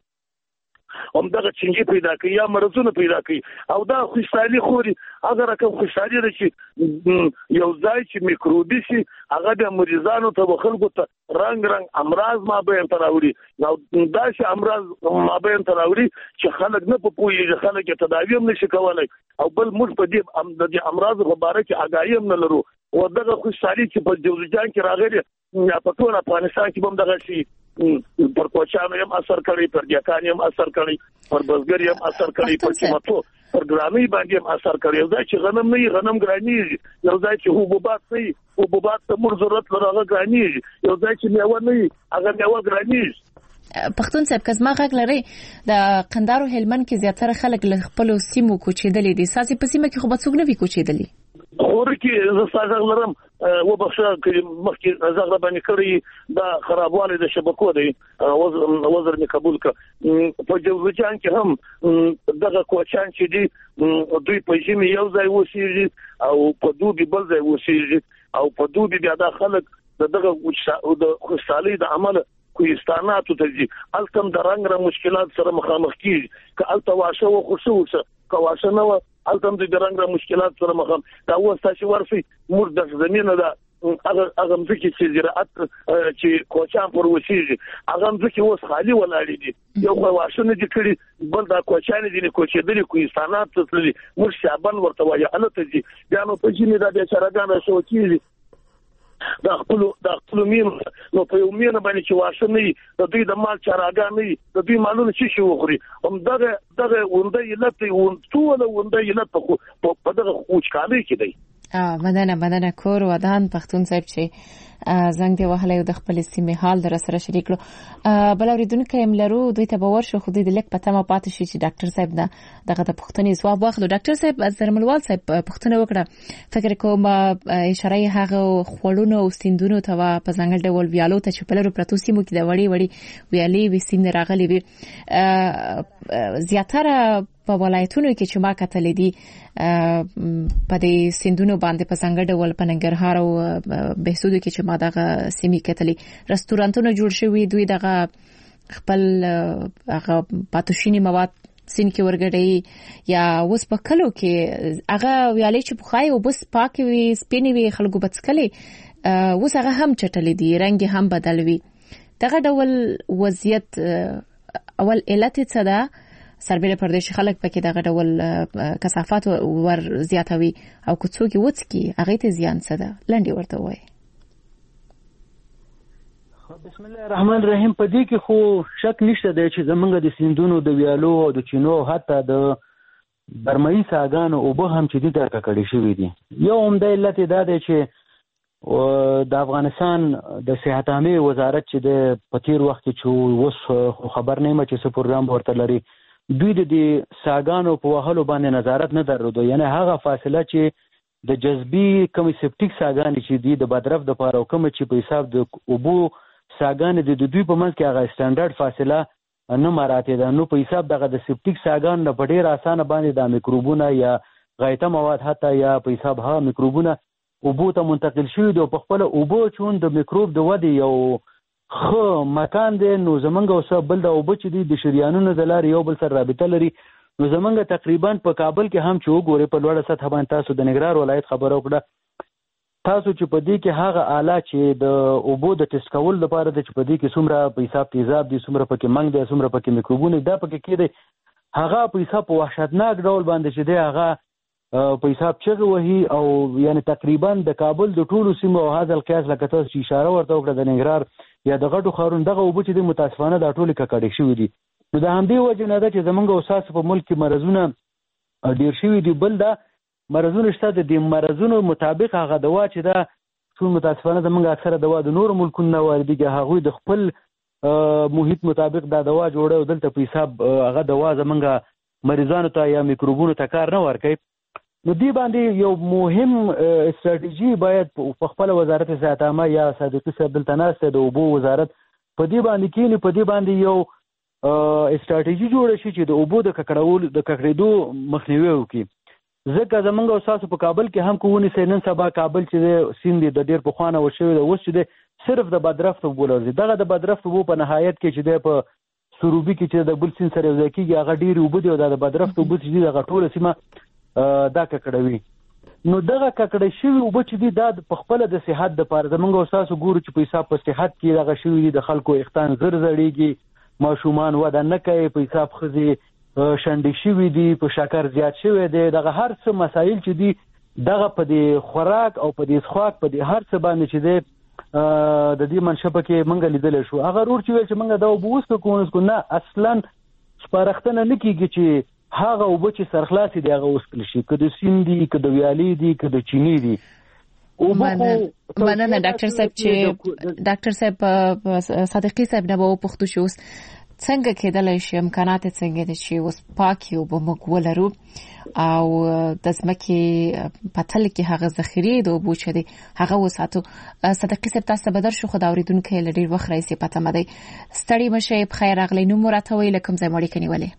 هم دغه چینجی پیدا کوي یا مرزونه پیدا کوي او دا خوشحالي خوري اگر کوم خوشحالي ده چې یو ځای چې میکروبي شي هغه د مریضانو ته خلکو ته رنگ رنگ امراض مابین تراوري نو دا چې امراض مابین تراوري چې خلک نه په پوهیږي خلک تداوی هم نشي کولای او بل موږ په دې د امراض مبارک آگاهی هم نه لرو او دغه خوشحالي چې په جوزجان کې راغلي یا په ټول افغانستان کې هم دغه شي پر کوچانو هم اثر کړی پر دیکان هم اثر کړی پر بزګر هم اثر کړی پر چمتو پر ګرامي باندې هم اثر کړی یو ځای چې غنم نه غنم ګرانی یو ځای چې حبوبات نه حبوبات ته مر ضرورت لرغه ګرانی یو ځای چې میوه نه هغه میوه ګرانی پښتون صاحب کزما غږ لري د قندارو هلمند کې زیاتره خلک له خپل سیمو کوچېدلې دي ساسي په سیمه کې خو به څوک نه وي کوچېدلې خور کې زه ستاسو لرم و بخښه چې مخکې زغره باندې کړی دا خرابواله د شبکو دی وزر نه قبول ک په جوزجان کې هم دغه کوچان چې دی دوی په ژمي یو ځای وسیږي او په دوبي بل ځای وسیږي او په دوبي بیا د خلک دغه د خوشحالي د عمل کوهستاناتو ته دي التم د رنگ رنگ مشکلات سره مخامخ کیږي که الته واشه و خصوصه که واشه نه التم د رنگ رنگ مشکلات سره مخام دا وستا چې ورسي مور د زمينه دا هغه هغه ځکه چې زراعت چې کوچان پر وسیږي هغه ځکه اوس خالی ولاړ دي یو واشه نه دي کړی بل دا کوچان دي نه کوچېدلي کوهستانات ته تللي مر شعبان ورته وایي الته دي بیا نو په جینې دا د چرګان شو کیږي دا خپل دا خپل مين نو په یو مين باندې چې واشه نه د دوی د مال چراګان نه د دوی مالونه چې شي وخوري هم دغه دغه ونده یلت ون ټول ونده یلت په دغه خوچکالي کې دی اه مدنه مدنه کور ودان پښتون صاحب چې زنګ دی وهله د خپل سیمه حال در سره شریک کړو بل اوریدونکو هم لرو دوی ته باور شو خو دې لیک پته ما پاتې شي چې ډاکټر صاحب دا دغه د پښتني ځواب واخلو ډاکټر صاحب از درملوال صاحب پښتنه وکړه فکر کوم اشاره هغه خوړونو او سیندونو ته په ځنګل ډول ویالو ته چې په لرو پروتو سیمو کې د وړي وړي ویالي وي سیند راغلي وي زیاتره په ولایتونو کې چې ما کتلې دي په دې سیندونو باندې په څنګه ډول په ننګرهار او بهسودو کې چې ما دغه سیمې کتلې رستورانتونه جوړ شوي دوی دغه خپل هغه پاتوشینی مواد سین کې ورګړي یا وس په کلو کې هغه ویالې چې بخای او بس پاک وي سپینې وي خلکو بچکلې وس هغه هم چټلې دي رنگ هم بدل وي دغه ډول وضعیت اول علت څه ده سربېره پردیش خلک پکې دغه ډول کثافات ور زیاتوي او کوڅوګي وڅکي هغه ته زیان څه ده لنډي ورته وای بسم الله الرحمن الرحیم په دې کې خو شک نشته دی چې زمونږ د سیندونو د ویالو او د چینو حتی د برمایي ساګانو او به هم چې دي ترکه کړی شوی دي یو عمده علت دا دی چې د افغانستان د صحت عامه وزارت چې د پتیر وخت کې چې اوس خبر نه یم چې څه پروګرام ورته لري، دوی د دې ساګانو په وهلو باندې نظارت نه درلود. یعنی هغه فاصله چې د جذبي کمی سپټیک ساګانې چې دی د بدرف د پاره کوم چې په حساب د اوبو ساګانې د دوی په منځ کې هغه سټانډرډ فاصله نه مراته ده، نو په حساب دغه د سپټیک ساګان نه په ډیر اسانه باندې د میکروبونه یا غایطه مواد حتی یا په حساب ها میکروبونه اوبو ته منتقل شوي دي او په خپل اوبو چون د میکروب د ودې یو خو مکان دی. نو زمونږ اوسه بل د اوبو چې دي د شریانونو د لارې یو بل سره رابطه لري. نو زمونږ تقریبا په کابل کې هم چې وګورئ په لوړه سطح باندې تاسو د ننګرهار ولایت خبره وکړه، تاسو چې په دې کې هغه آله چې د اوبو د ټیسټ کول لپاره د چې په دې کې څومره په حساب تیزاب دي، څومره پکې منګ دي، څومره پکې میکروبونه دا پکې کېدی، هغه په حساب په وحشتناک ډول باندې چې دی هغه په حساب چغه وهي. او یعنی تقریبا د کابل د ټولو سیمو او هاذا القياس لکه تاسو چې اشاره ورته وکړه د ننګرهار یا د غټو ښارونو دغه اوبه چې دي متاسفانه دا ټولې ککړې شوي دي. نو د همدې وجې نه ده چې زمونږ اوساس په ملک کې مرضونه ډېر شوي دي. بل دا مرضونه شته د دې مرضونو مطابق هغه دوا چې دا ټول متاسفانه زمونږ اکثره دوا د نورو ملکونو نه واردېږي، هغوی د خپل محیط مطابق دا دوا جوړه او دلته په حساب هغه دوا زمونږ مریضانو ته یا میکروبونو ته کار نه ورکوي. نو دی باندې یو مهم استراتیژي باید په خپل وزارت صحت عامه یا صادقي صاحب دلته ناسته د اوبو وزارت په دې باندې کېني، په دې باندې یو استراتیژي جوړه شي چې د اوبو د ککړول د ککړېدو مخنیوي وکړي. ځکه زمونږ اوساسو په کابل کې هم کوونی سي نن سبا کابل چې سیند د ډېر پخوانه وشوي د اوس چې د صرف د بدرفت اوبو لري. دغه د بدرفت اوبو په نهایت کې چې د په سروبي کې چې د بل سیند سره یو ځای کېږي هغه ډېرې اوبه دي او دا د بدرفت اوبه چې دي دغه ټوله سیمه دا ککړوي. نو دغه ککړې شوي اوبه چې دي دا په خپله د صحت دپاره زمونږ اوساسو ګورو چې په حساب په صحت کې دغه شوي دي، د خلکو اختان زر زړېږي، ماشومان وده نه کوي، په حساب ښځې شنډې شوي دي، په شکر زیات شوی دی، دغه هر څه مسایل چې دي دغه په دې خوراک او په دې څښاک په دې هر څه باندې چې دی د دې منشه پکې موږ لیدلی شو. هغه رور چې ویل چې موږ دا اوبه وڅښو که ونه څښو، نه اصلا سپارښتنه نه کېږي چې هغه اوبه چې سرخلاصې دي هغه وڅښل شي، که د سیند دي، که د ویالې دي، که د چینې دي. مننه ډاکټر صاحب چې ډاکټر صاحب صادقي صاحب نه به وپوښتو چې اوس څنګه کېدلی شي امکانات یې څنګه دي چې اوس پاکې اوبه موږ ولرو او د ځمکې په تل کې هغه ذخیرې د اوبو چې دي هغه وساتو. صادقي صاحب تاسو ته به درشو خو د اورېدونکو یې له ډېر وخت راهیسې پته مه دی. ستړي مه شئ، په خیر راغلی. نوم مو راته وایي، له کوم ځای مو اړیکه نیولې؟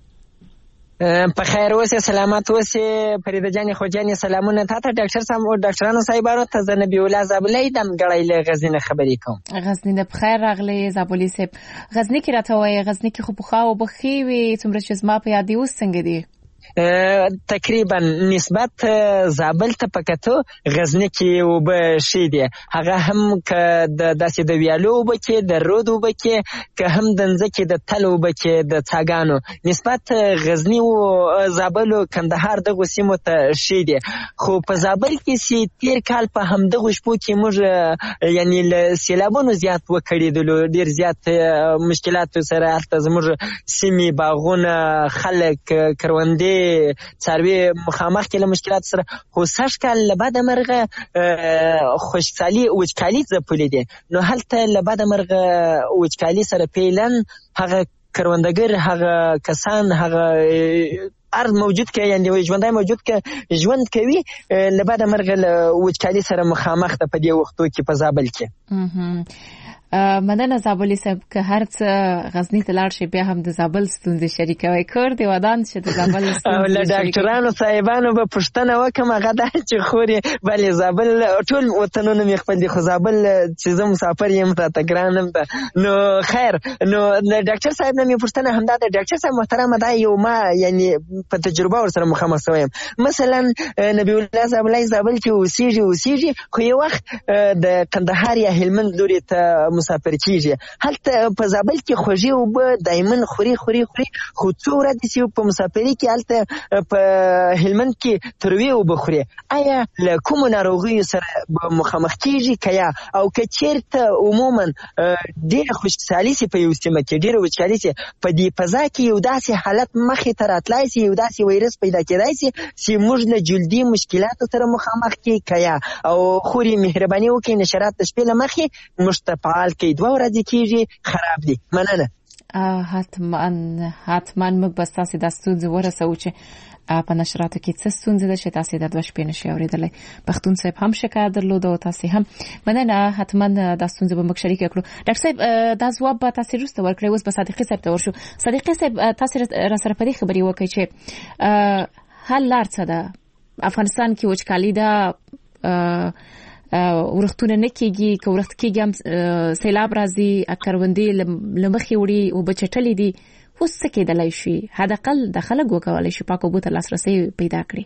په خیر اوسې، سلامت اوسې فریده جانې خو جانې. سلامونه تا ته ډاکټر صاحب او ډاکټرانو صاحبانو ته. زه نبي الله زابلۍ د مګړی له غزني نه خبرې کوم. غزني نه په خیر راغلی زابلي صاحب. غزني کې راته وایي غزني کې خو پخوا اوبه ښې وې څومره چې زما په یاد دي، اوس څنګه دي؟ تقریبا نسبت زابل ته پکتو غزنی کې اوبه شي دي، هغه هم که د داسې د ویالو اوبه کې د رود اوبه کې که هم د ځمکې د تل اوبه کې د څاګانو نسبت غزنی او زابل او کندهار دغه سیمو ته شي دي. خو په زابل کې سي تیر کال په همدغه شپو کې موږ یعنی له سیلابونو زیات وکړېدلو، ډېر زیات مشکلات سره هلته زموږ سیمې باغونه خلک کروندې څاروي مخامخ کې له مشکلات سره. خو سږ کال له بده مرغه خوشحالي وچکالي ځپلې دي، نو هلته له بده مرغه وچکالي سره پیلن هغه کروندګر، هغه کسان، هغه ارض موجود که یعنی ژوندی موجود که ژوند کوي له بده مرغه له وچکالي سره مخامخ ده په دې وختو کې په زابل کې. مننه زابلي صاحب، که هر څه غزني ته لاړ شي بیا هم د زابل ستونزې شریکوي. کور دی ودان چې د زابل ستونزې او له ډاکټرانو صاحبانو به پوښتنه وکړم هغه دا چې خورې بلې زابل ټول وطنونه مې خپل دي، خو زابل چې زه مسافر یم راته ګران هم ده. نو خیر، نو د ډاکټر صاحب نه مې پوښتنه همدا ده. ډاکټر صاحب محترمه، دا یو ما یعنی په تجربه ورسره مخامخ شوی یم. مثلا نبي الله زابلۍ زابل کې اوسېږي اوسېږي خو یو وخت د کندهار یا هلمند لوري ته مسافر کیږي. هلته په زابل کې خوږې اوبه دایمن خوري خوري خوري خو څو ورځې چې په مسافري کې هلته په هلمند کې تروي اوبه خوري. آیا له کومو ناروغیو سره به مخامخ کیږي که یا او که چیرته عموما ډېره خوشحالي سي په یو سیمه کې ډېره وچکالي سي په دې فضا کې یو داسې حالت مخې ته راتلای سي یو داسې ویروس پیدا کېدای سي چې موږ له جلدي مشکلاتو سره مخامخ کړي که یا او خوري مهرباني وکړي نشرات د شپې له مخې موږ ته فعال کړي دوه ورځې کېږي خراب دي. مننه. حتما حتما موږ به ستاسې دا ستونزې ورسوو چې په نشراتو کې څه ستونزه ده چې تاسو د دوه شپې نشئ اورېدلی. پښتون صاحب هم شکایت درلود او تاسو هم. مننه. حتما دا ستونزه به موږ شریک کړو. ډاکټر صاحب دا ځواب به تاسو وروسته ورکړئ. اوس به صادقي صاحب ته ورشو. صادقي صاحب تاسو را سره په دې خبرې وکړئ چې حل لار څه ده؟ افغانستان کې وچکالي ده، ورختونه نه کېږي، که ورخت کېږي هم سیلاب راځي، کروندې له مخې وړي، اوبه چټلې دي. اوس څه کېدلی شي؟ حداقل د خلک وکولی شي پاکو اوبو ته لاسرسی پیدا کړي.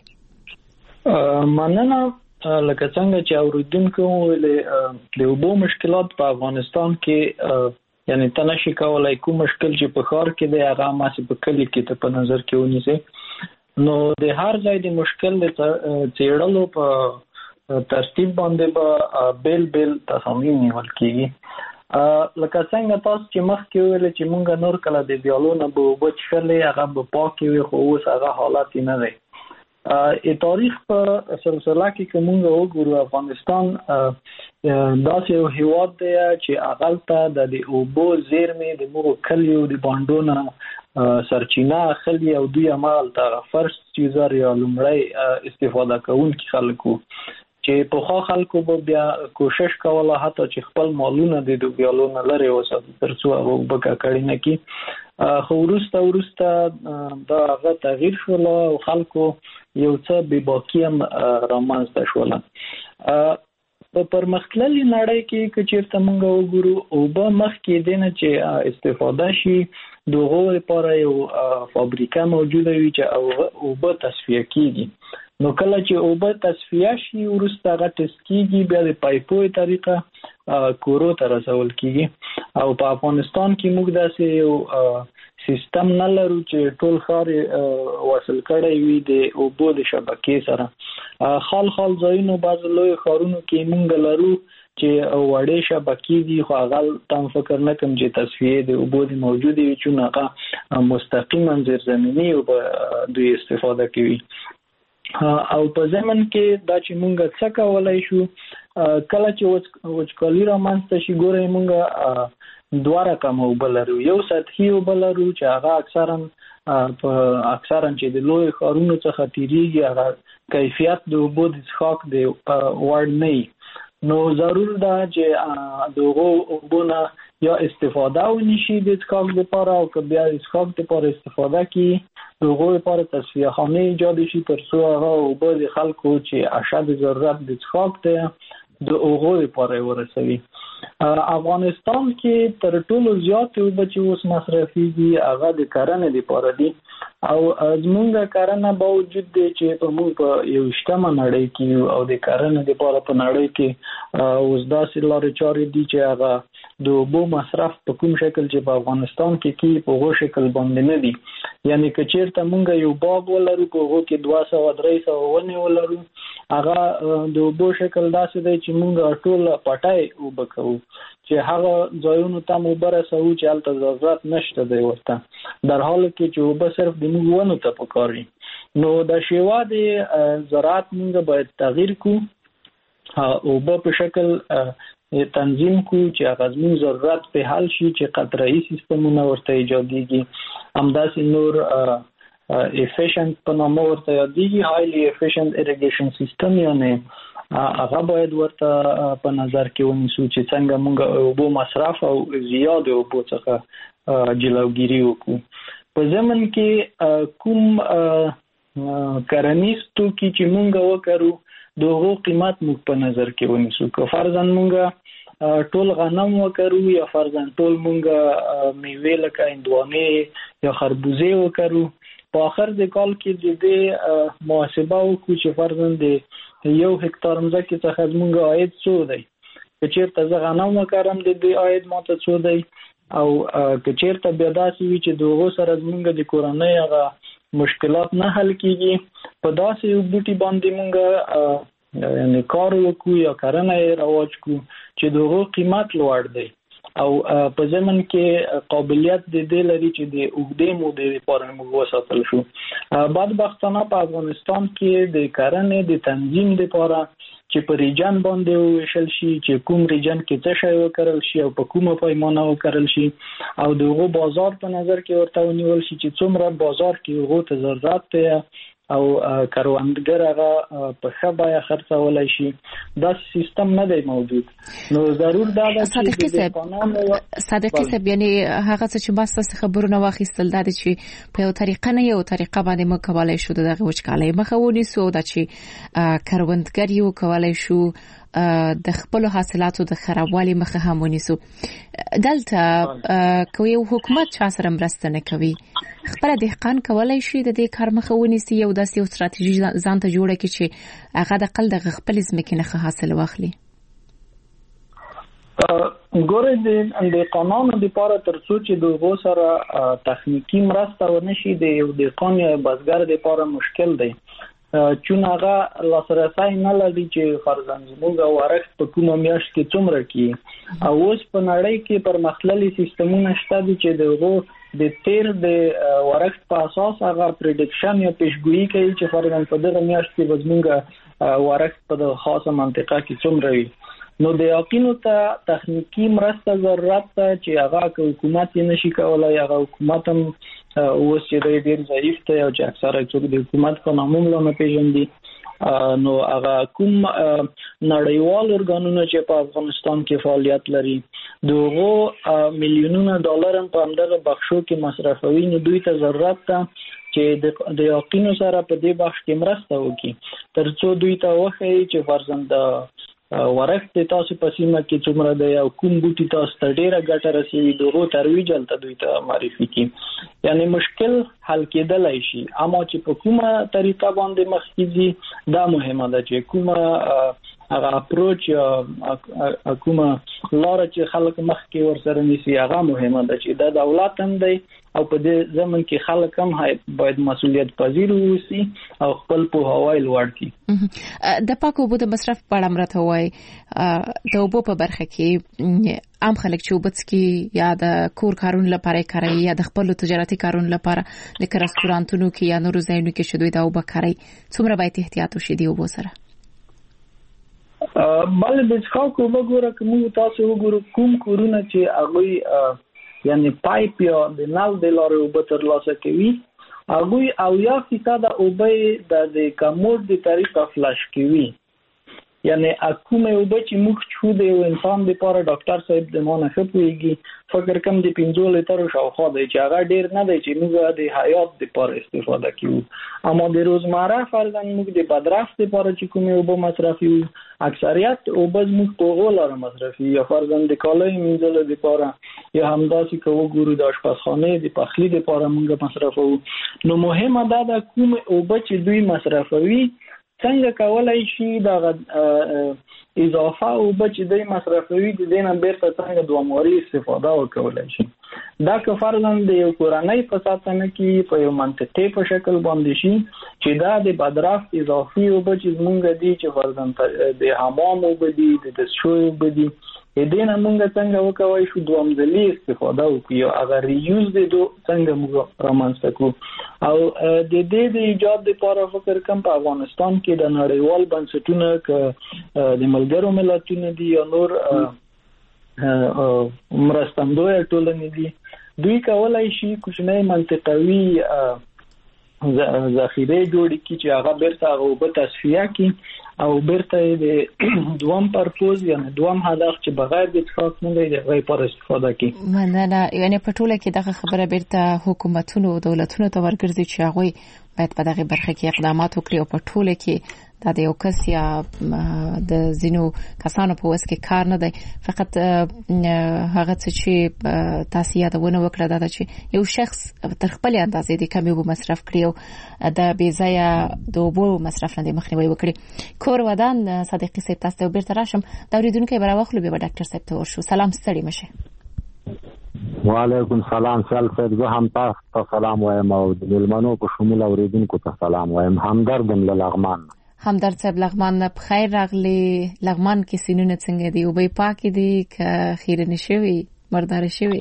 مننه. لکه څنګه چې اورېدونکو وویلې د اوبو مشکلات په افغانستان کې یعنی ته نشي کولی کوم مشکل چې په ښار کې دی هغه هماسې په کلي کې ته په نظر کې ونیسې. نو د هر ځای د مشکل د څېړلو په ترتیب باندې به بیل بیل تصامیم نیول کېږي. لکه څنګه تاسو چې مخکې ویل چې مونږ نور کله د ویالو نه به اوبه څښلې هغه به پاکې وي خو اوس هغه حالت نه دی. د تاریخ په سلسله کې که مونږ وګورو افغانستان داسې یو هېواد دی چې هغلته د اوبو زیرمې د موږ کلیو د بانډو نه سرچینه اخلي او دوی همالته فرست یوزر یا لومړی استفاده کوونکي خلک وو چې پخوا خلکو به بیا کوشش کوله حتی چې خپل مالونه د ویالو نه لرې وساتي تر څو هغه اوبه ککړې نه کړي. خو وروسته وروسته دا هغه تغییر شول او خلکو یو څه بېباکي هم رامنځته شوله. په پرمختللې نړۍ کې که چېرته موږ وګورو اوبه مخکې دی نه چې استفاده شي د هغو لپاره یو فابریکه موجوده وي چې اوبه تصفیه کېږي. نو کله چې اوبه تصفیه شي وروسته هغه ټسټ کېږي بیا د پایپو طریقه کورو ته رسول کېږي. او په افغانستان کې موږ داسې یو سیستم نه لرو چې ټول ښار وصل کړی وي د اوبو د شبکې سره. خال خال ځایونو بعضې لویو ښارونو کې موږ لرو چې وړې شبکې دي خو هغه تم فکر نه کوم چې تصفیې د اوبو د موجودې وي چون هغه مستقیما زیرزمیني اوبه دوی استفاده کوي. او په ضمن کې دا چې مونږ څه کولای شو کله چې وچکالي رامنځته شي ګورئ مونږ دوه رقمه اوبه لرو. یو سطحي اوبه لرو چې هغه اکثرا په اکثرا چې د لویو ښارونو څخه تېرېږي هغه کیفیت د اوبو د څښاک د وړ نه وي. نو ضرور ده چې د هغو اوبو نه یا استفاده ونشي د څښاک دپاره او که بیا د څښاک دپاره استفاده کړي د هغو لپاره تصفیه خانې ایجاد شي تر څو هغه اوبه د خلکو چې اشد ضرورت د څښاک دی د هغو لپاره ورسوي. افغانستان کې تر ټولو زیات اوبه چې اوس مصرفېږي هغه د کرنې لپاره دي او زمونږ کرنه باوجود دی چې په موږ په یویشتمه نړۍ کې او د کرنې لپاره په نړۍ کې اوس داسې لارې چارې دي چې هغه د اوبو مصرف په کوم شکل چې په افغانستان کې کې په هغو شکل باندې نه دي. یعنی که چېرته مونږ یو باغ ولرو په هغو کې دوه سوه درې سوه ونې ولرو هغه د اوبو شکل داسې دی چې مونږ ټول پټی اوبه کوو چې هغه ځایونو ته مو اوبه رسوو چې هلته ضرورت نشته دی ورته در حال کې چې اوبه صرف د موږ ونو ته پکار وي. نو د شیوا د زراعت مونږ باید تغییر کړو اوبه په شکل تنظیم کو چې هغه زموږ ضرورت په حل شي چې قطره‌ای سیستمونه ورته ایجادېږي. همداسې نور efficient په نامه ورته یادېږي highly efficient irrigation system یعنی هغه باید ورته په نظر کې ونیسو چې څنګه موږ اوبو مصرف او زیاد اوبو څخه جلوګیري وکړو. په ضمن کې کوم کرنیز توکي چې موږ وکړو د هغو قیمت موږ په نظر کې ونیسو. که فرضاً موږ ټول غنم وکړو یا فرضاً ټول موږ میوې لکه هندوانې یا خربوزې وکړو په آخر د کال کې د دې محاسبه وکړو چې فرضاً د یو هکتار مځکې څخه زموږ عاید څو دی. چې چیرته زه غنم وکړم د دې عاید ماته څو دی او چې چیرته بیا داسې وي چې دغه سره زمونږ د کورنۍ هغه مشکلات نه حل کیږي په داسې یو بوټي باندې مونږ یعنی کار وکړو یا کرنه رواج کو چې دغه قیمت لوړ دی او په زمن کې قابلیت د دې لري چې د اوږدې مودې لپاره موږ وساتل شو. بدبختانه په افغانستان کې د کرنې د تنظیم لپاره چې په ریجن باندې وشل شي چې کوم ریجن کې څه شی وکړل شي او په کومه پیمانه وکړل شي او دغه بازار په نظر کې ورته ونیول شي چې څومره بازار کې هغه ته ضرورت دی او کاروانګر هغه په ښه بیه خرڅولای شي. دا سیستم نه دی موجود. نو ضرور دا ده چې قانون صادقي صاحب یعنی هغه چې بس څه خبرونه واخیستل دا چې په یو طریقه نه یو طریقه باندې موږ کولای شو دغه وچکالۍ مخه ونیسو دا چې کاروانګر یو کولای شو د خپل حاصلاتو د خرابوالي مخه هم ونیسو. دلته کوي حکومت چا سره مرسته نه کوي خپل دهقان کولای شي د دې کار مخه ونیسي یو داسې یو ستراتیژي ځان ته جوړه کړي چې هغه د خپل د خپل ځمکې نه حاصل واخلي. ګورې د قانون لپاره ترڅو چې دغه سره تخنیکی مرسته ونشي د یو دهقان یا بزګر لپاره مشکل دی چون هغه لاسرسي نه لري چې فرضاً زموږ ورښت په کومه میاشت کې څومره کی او اوس په نړۍ کې پرمختللي سیستمونه شته چې دغه د تیر د ورښت په اساس هغه پریډکشن یا پیشګویي کوي چې فرضاً په دغه میاشت کې زموږ ورښت په خاصه منطقه کې څومره وي. نو د یقینو ته تخنیکی مرسته ضرورت ته چې هغه حکومت یې نشي کولای هغه حکومت هم اوس چې ډېر ضعیف دی او چې اکثره څوک د حکومت په نامه هم نه پیژندي نو هغه کوم نړیوال ارګانونه چې په افغانستان کې فعالیت لري دغه میلیونونه ډالر په همدغه بخشو کې مصرفوي نو دوی ته ضرورت ته چې د یقینو سره په دې بخش کې مرسته وکړي ترڅو دوی ته وښیي چې فرزند ورښت تاسو په سیمه کې څومره دی او کوم بوټي تاسو ته ډیره ګټه رسوي دغه ترویج هلته دوی ته معرفي کړي یعنی مشکل حل کېدلای شي اما چې په کومه طریقه باندې مخ کیږي دا مهمه ده چې کومه هغه اپروچ یا کومه لار چې خلک مخ کې ورسره نیسي هغه مهمه ده چې د دولت هم دی او په دې زمن کې خلک هم باید مسؤلیت پذیر وي او خپل پوهاوی لوړ کړي. د پاکو اوبو د مصرف په اړه مرته وای د اوبو په برخه کې عام خلک چې وبڅکي یا د کور کارون لپاره کوي یا د خپل تجارتي کارون لپاره د رستورانتونو کې یا نورو ځایونو کې شدوي دا اوبه کوي څومره باید احتیاط وشي دی اوبو سره. بل د څاکو وګوره کوم تاسو وګورو کوم کورونه چې هغه یعنی پایپ یا د نل د لارې اوبه ترلاسه کوي هغه او یا فیصد اوبه د کمود د طریقه فلش کوي یعنی کومه اوبه چې موږ چو د انسان لپاره ډاکټر صاحب د مونږ خپويږي فکر کم د پنځه لیټر شاوخوا دی چې هغه ډیر نه دی چې موږ د حیات لپاره استفاده کوو اما د روزمره فرضاً موږ د بدرخت لپاره چې کومه اوبه مصرفي اکثریت اوبه موږ په غوړه مصرفي یا فرضاً د کالای منځل لپاره یا همداسې کوو ګورو د آشپزخانه د پخلی لپاره موږ مصرفو نو مهمه ده د کومه اوبه چې دوی مصرفوي څنګه کولای شي دا اضافه او بچ دې مصرفوي د دې نه بیرته څنګه دواموري استفاده وکولای شي دا که فرضاً د یو کورنۍ په ساتنه کې په یو منطقې په شکل باندې شي چې دا د بدرافت اضافي او بچ زمونږ دي چې فرضاً د حمام او بدی د دشوي بدی دې نه موږ څنګه وکوي شو دوامځلي استفاده وکړو اگر ریوز دې دو څنګه موږ رامنځته کړو او د دې د ایجاد لپاره فکر کوم په افغانستان کې د نړیوال بنسټونو ک د ملګرو ملتونو دي یا نور مرستندوی ټولنې دي دوی کولای شي کوچنی منطقوي ذخیره جوړ کړي چې هغه بیرته اوبه تصفیه کړي او بیرته د دوام پرپوز یعنی دوام هدف چې بغیر د اتفاق نه دی د غي پر استفاده کړي مننه یعنی په ټوله کې دغه خبره بیرته حکومتونو او دولتونو ته ورګرځي چې هغه باید په دغه برخه کې اقدامات وکړي او په ټوله کې دا د یو کس یا د ځینو کسانو په وس کې کار نه دی. فقط هغه څه چې تاسو یادونه وکړه دا چې یو شخص تر خپل اندازې د کمی اوبو مصرف کړي او د بې ځایه د اوبو مصرف نه مخنیوي وکړي. کور ودان صدیقي صاحب تاسو ته بیرته راشم دا اوریدونکو به راوخلو به ډاکټر صاحب ته ورشو. سلام ستړي مشه. وعلیکم سلام سال صاحب زه هم تاسو ته سلام وایم او د ملمنو په شمول اوریدونکو ته سلام وایم. همدرد له لغمان. همدرد صاحب لغمان په خیر راغلی. لغمان کې سینونه څنګه دي او به پاک دي که خیرنه شوی مردار شوی؟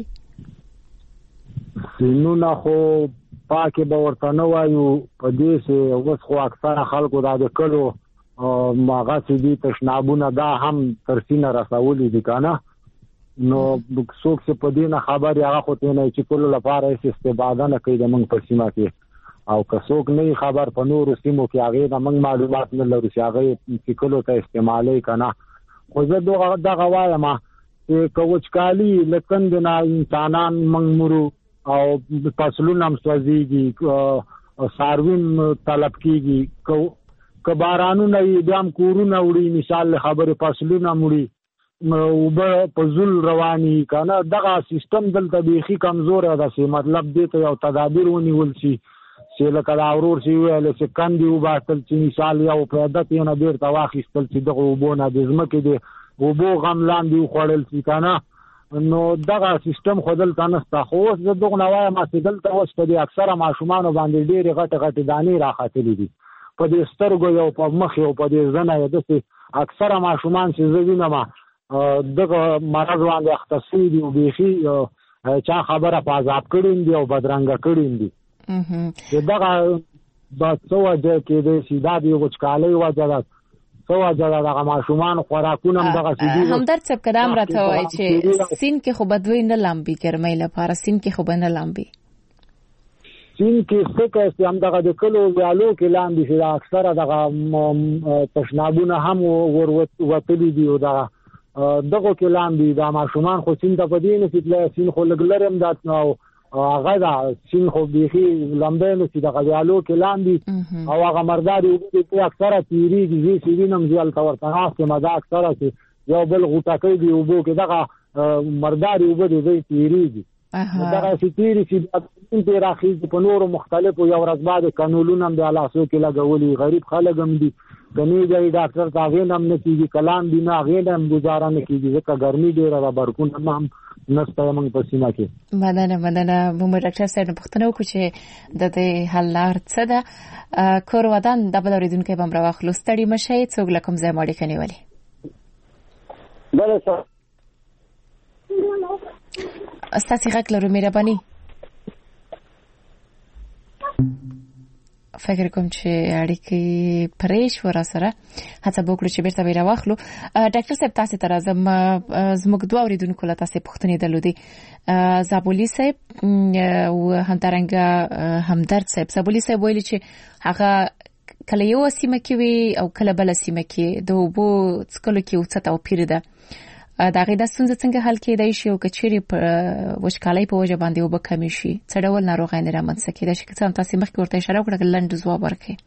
سینونه خو پاکه به ورته نه وایو په دې چې اوس خو اکثره خلکو دا د کلو ماغه چې دي تشنابونه دا هم تر سینه رسولي دي کنه. نو څوک چې په دې نه خبر هغه خو ته نه چې کولو لپاره یې استفاده نه کوي د موږ په سیمه کې او که څوک نه خبر په نورو سیمو کې هغه د موږ معلومات نه لري چې هغه چې کولو ته استعمالي کنه. خو زه دغه دغه وایم چې کوچکالي لکند نه انسانان موږ مرو او فصلونه هم سوځيږي ساروین طلب کیږي که بارانونه یې بیا کورونه وړي مثال خبره فصلونه مړي او په زول رواني کنه. دغه سیستم دلته بیخي کمزور ده چې مطلب دې ته یو تدابیر ونیول شي چې لکه دا اورور شي ویل چې کندي وباسل چې مثال یو پیاده ته نه بیرته واخیستل چې دغه وبونه د ځمکې د وبو غم لاندې وخوړل شي کنه. نو دغه سیستم خودل تنسته خو اوس د دغه نوای ما چې دلته اوس په دې اکثره ماشومان باندې ډېر غټ غټ دانې راخاتلې دي په دې سترګو یو په مخ یو په دې زنه یو د اکثره ماشومان چې زوینه ما دغه مرض باندې اختصاصي دي او بیخي چا خبره په عذاب کړي دي او بدرنګ کړي دي. دغه د څو کې د سیدا دی وچکالي وجه ده څو ځله دغه ماشومان خوراکونه هم دغه سیدي. همدرد صاحب کدام راته وای چې سین کې خو بدوي نه لامبي ګرمۍ لپاره سین کې خو نه لامبي. سین کې څه کې هم دغه د کلو ویالو کې لامبي چې اکثره دغه تشنابونه هم وروتلي دي او دغه دغه کې لامبي دا ماشومان خو سین ته پدې نه چې سین خو لګلرم دات نو هغه دا سین خو بيخي لامبي نو چې دغه ویالو کې لامبي او هغه مرداري په اکثره تیری دي چې وینم ځل تا ورته ناس کې مزه اکثره چې یو بل غوټه کوي دی او بو کې دغه مرداري وبد دی تیری دي دغه تیری چې په راخي په نورو مختلفو یو ورځ بعد قانونونه د لاسو کې لګولي غریب خلک هم دي کني دی ډاکټر تاغه نام نه کیږي کلام دی نه غې نام گزاره نه کیږي ځکه ګرمي ډیره را برکونه هم نسته موږ په سیمه کې. مننه مننه موږ ډاکټر صاحب پښتنو کو چې د دې حل لار څه ده. کور ودان د بل اوریدونکو بم راوخلو ستړي مشه څوک لکم زې ماړي کني ولي بله سر استاسي غږ لرو مهرباني. فکر کوم چې اړیکې پرېش ور سره هڅه وکړو چې بیرته بیره واخلو. ډاکټر صاحب تاسو ته راځم زموږ دوه اوریدونکو له تاسو پوښتنې درلودي. زابولي صاحب او همدارنګه همدرد صاحب. زابولي صاحب ویلي چې هغه کله یو سیمه کې وي او کله بل سیمه کې د وبو څکلو کې وڅته او پیر ده دا غي د ستونزې څنګه حل کېدای شي او کچېری په وشکالۍ په وجه باندې وب کمی شي څه ډول ناروغي نه رامنځته کېدای شي چې تاسو مخکې ورته اشاره وکړه لنډ ځواب ورکړئ.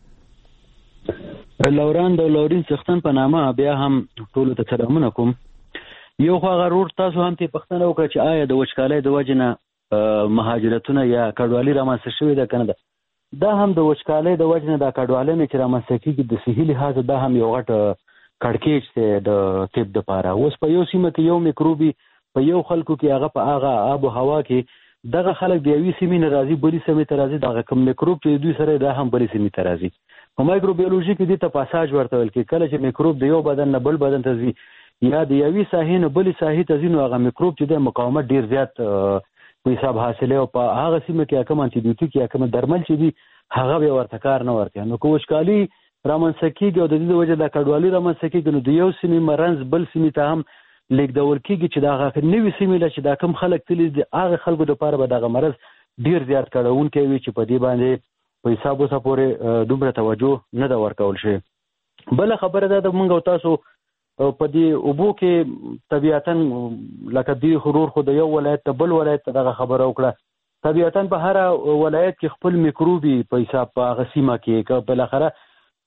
لوران د لورین څختن په نامه بیا هم ټول ته سلامونه کوم. یو خو غرور تاسو هم ته پښتنه وکړه چې آیا د وشکالۍ د وجه نه مهاجرتونه یا کډوالي رامنځته شوې ده کنه. دا هم د وشکالۍ د وجه نه د کډوالۍ نه چې رامنځته کېږي د صحي لحاظ دا هم یو غټ کړکېچ ته د طب د پاره. اوس په یو سیمه کې یو میکروبي په یو خلکو کې هغه په هغه آب او هوا کې دغه خلک دی وی سیمه ناراضي بلی سیمه ترازی دغه کوم میکروب چې دوی سره دا هم بلی سیمه ترازی. په مایکروبیولوژي کې د تپاساج ورته ویل کې کله چې میکروب د یو بدن نه بل بدن ته ځي یا د یوې ساحې نه بل ساحې ته ځي نو هغه میکروب چې د مقاومت ډیر زیات په حساب حاصله او په هغه سیمه کې کوم انټي بیوټیک یا کوم درمل چې دي هغه به ورته کار نه ورته. نو کوشکالي رامنځته کېږي او د دې وجه د کډوالي رامنځته کېږي نو د یو سیمې مرنځ بل سیمې ته هم لیکدول کېږي چې دا هغه نوې سیمې له چې دا کم خلک تللي دي هغه خلکو لپاره به دغه مرض ډیر زیات کړهونکی وي چې په دې باندې په حساب اوسه پورې دومره توجه نه دا ورکول شي. بل خبره ده د مونږ او تاسو په دې اوبو کې طبيعتاً لکه دی حضور خو د یو ولایت ته بل ولایت ته دغه خبره وکړه طبيعتاً په هر ولایت کې خپل میکروبي په حساب په هغه سیمه کې که بل اخره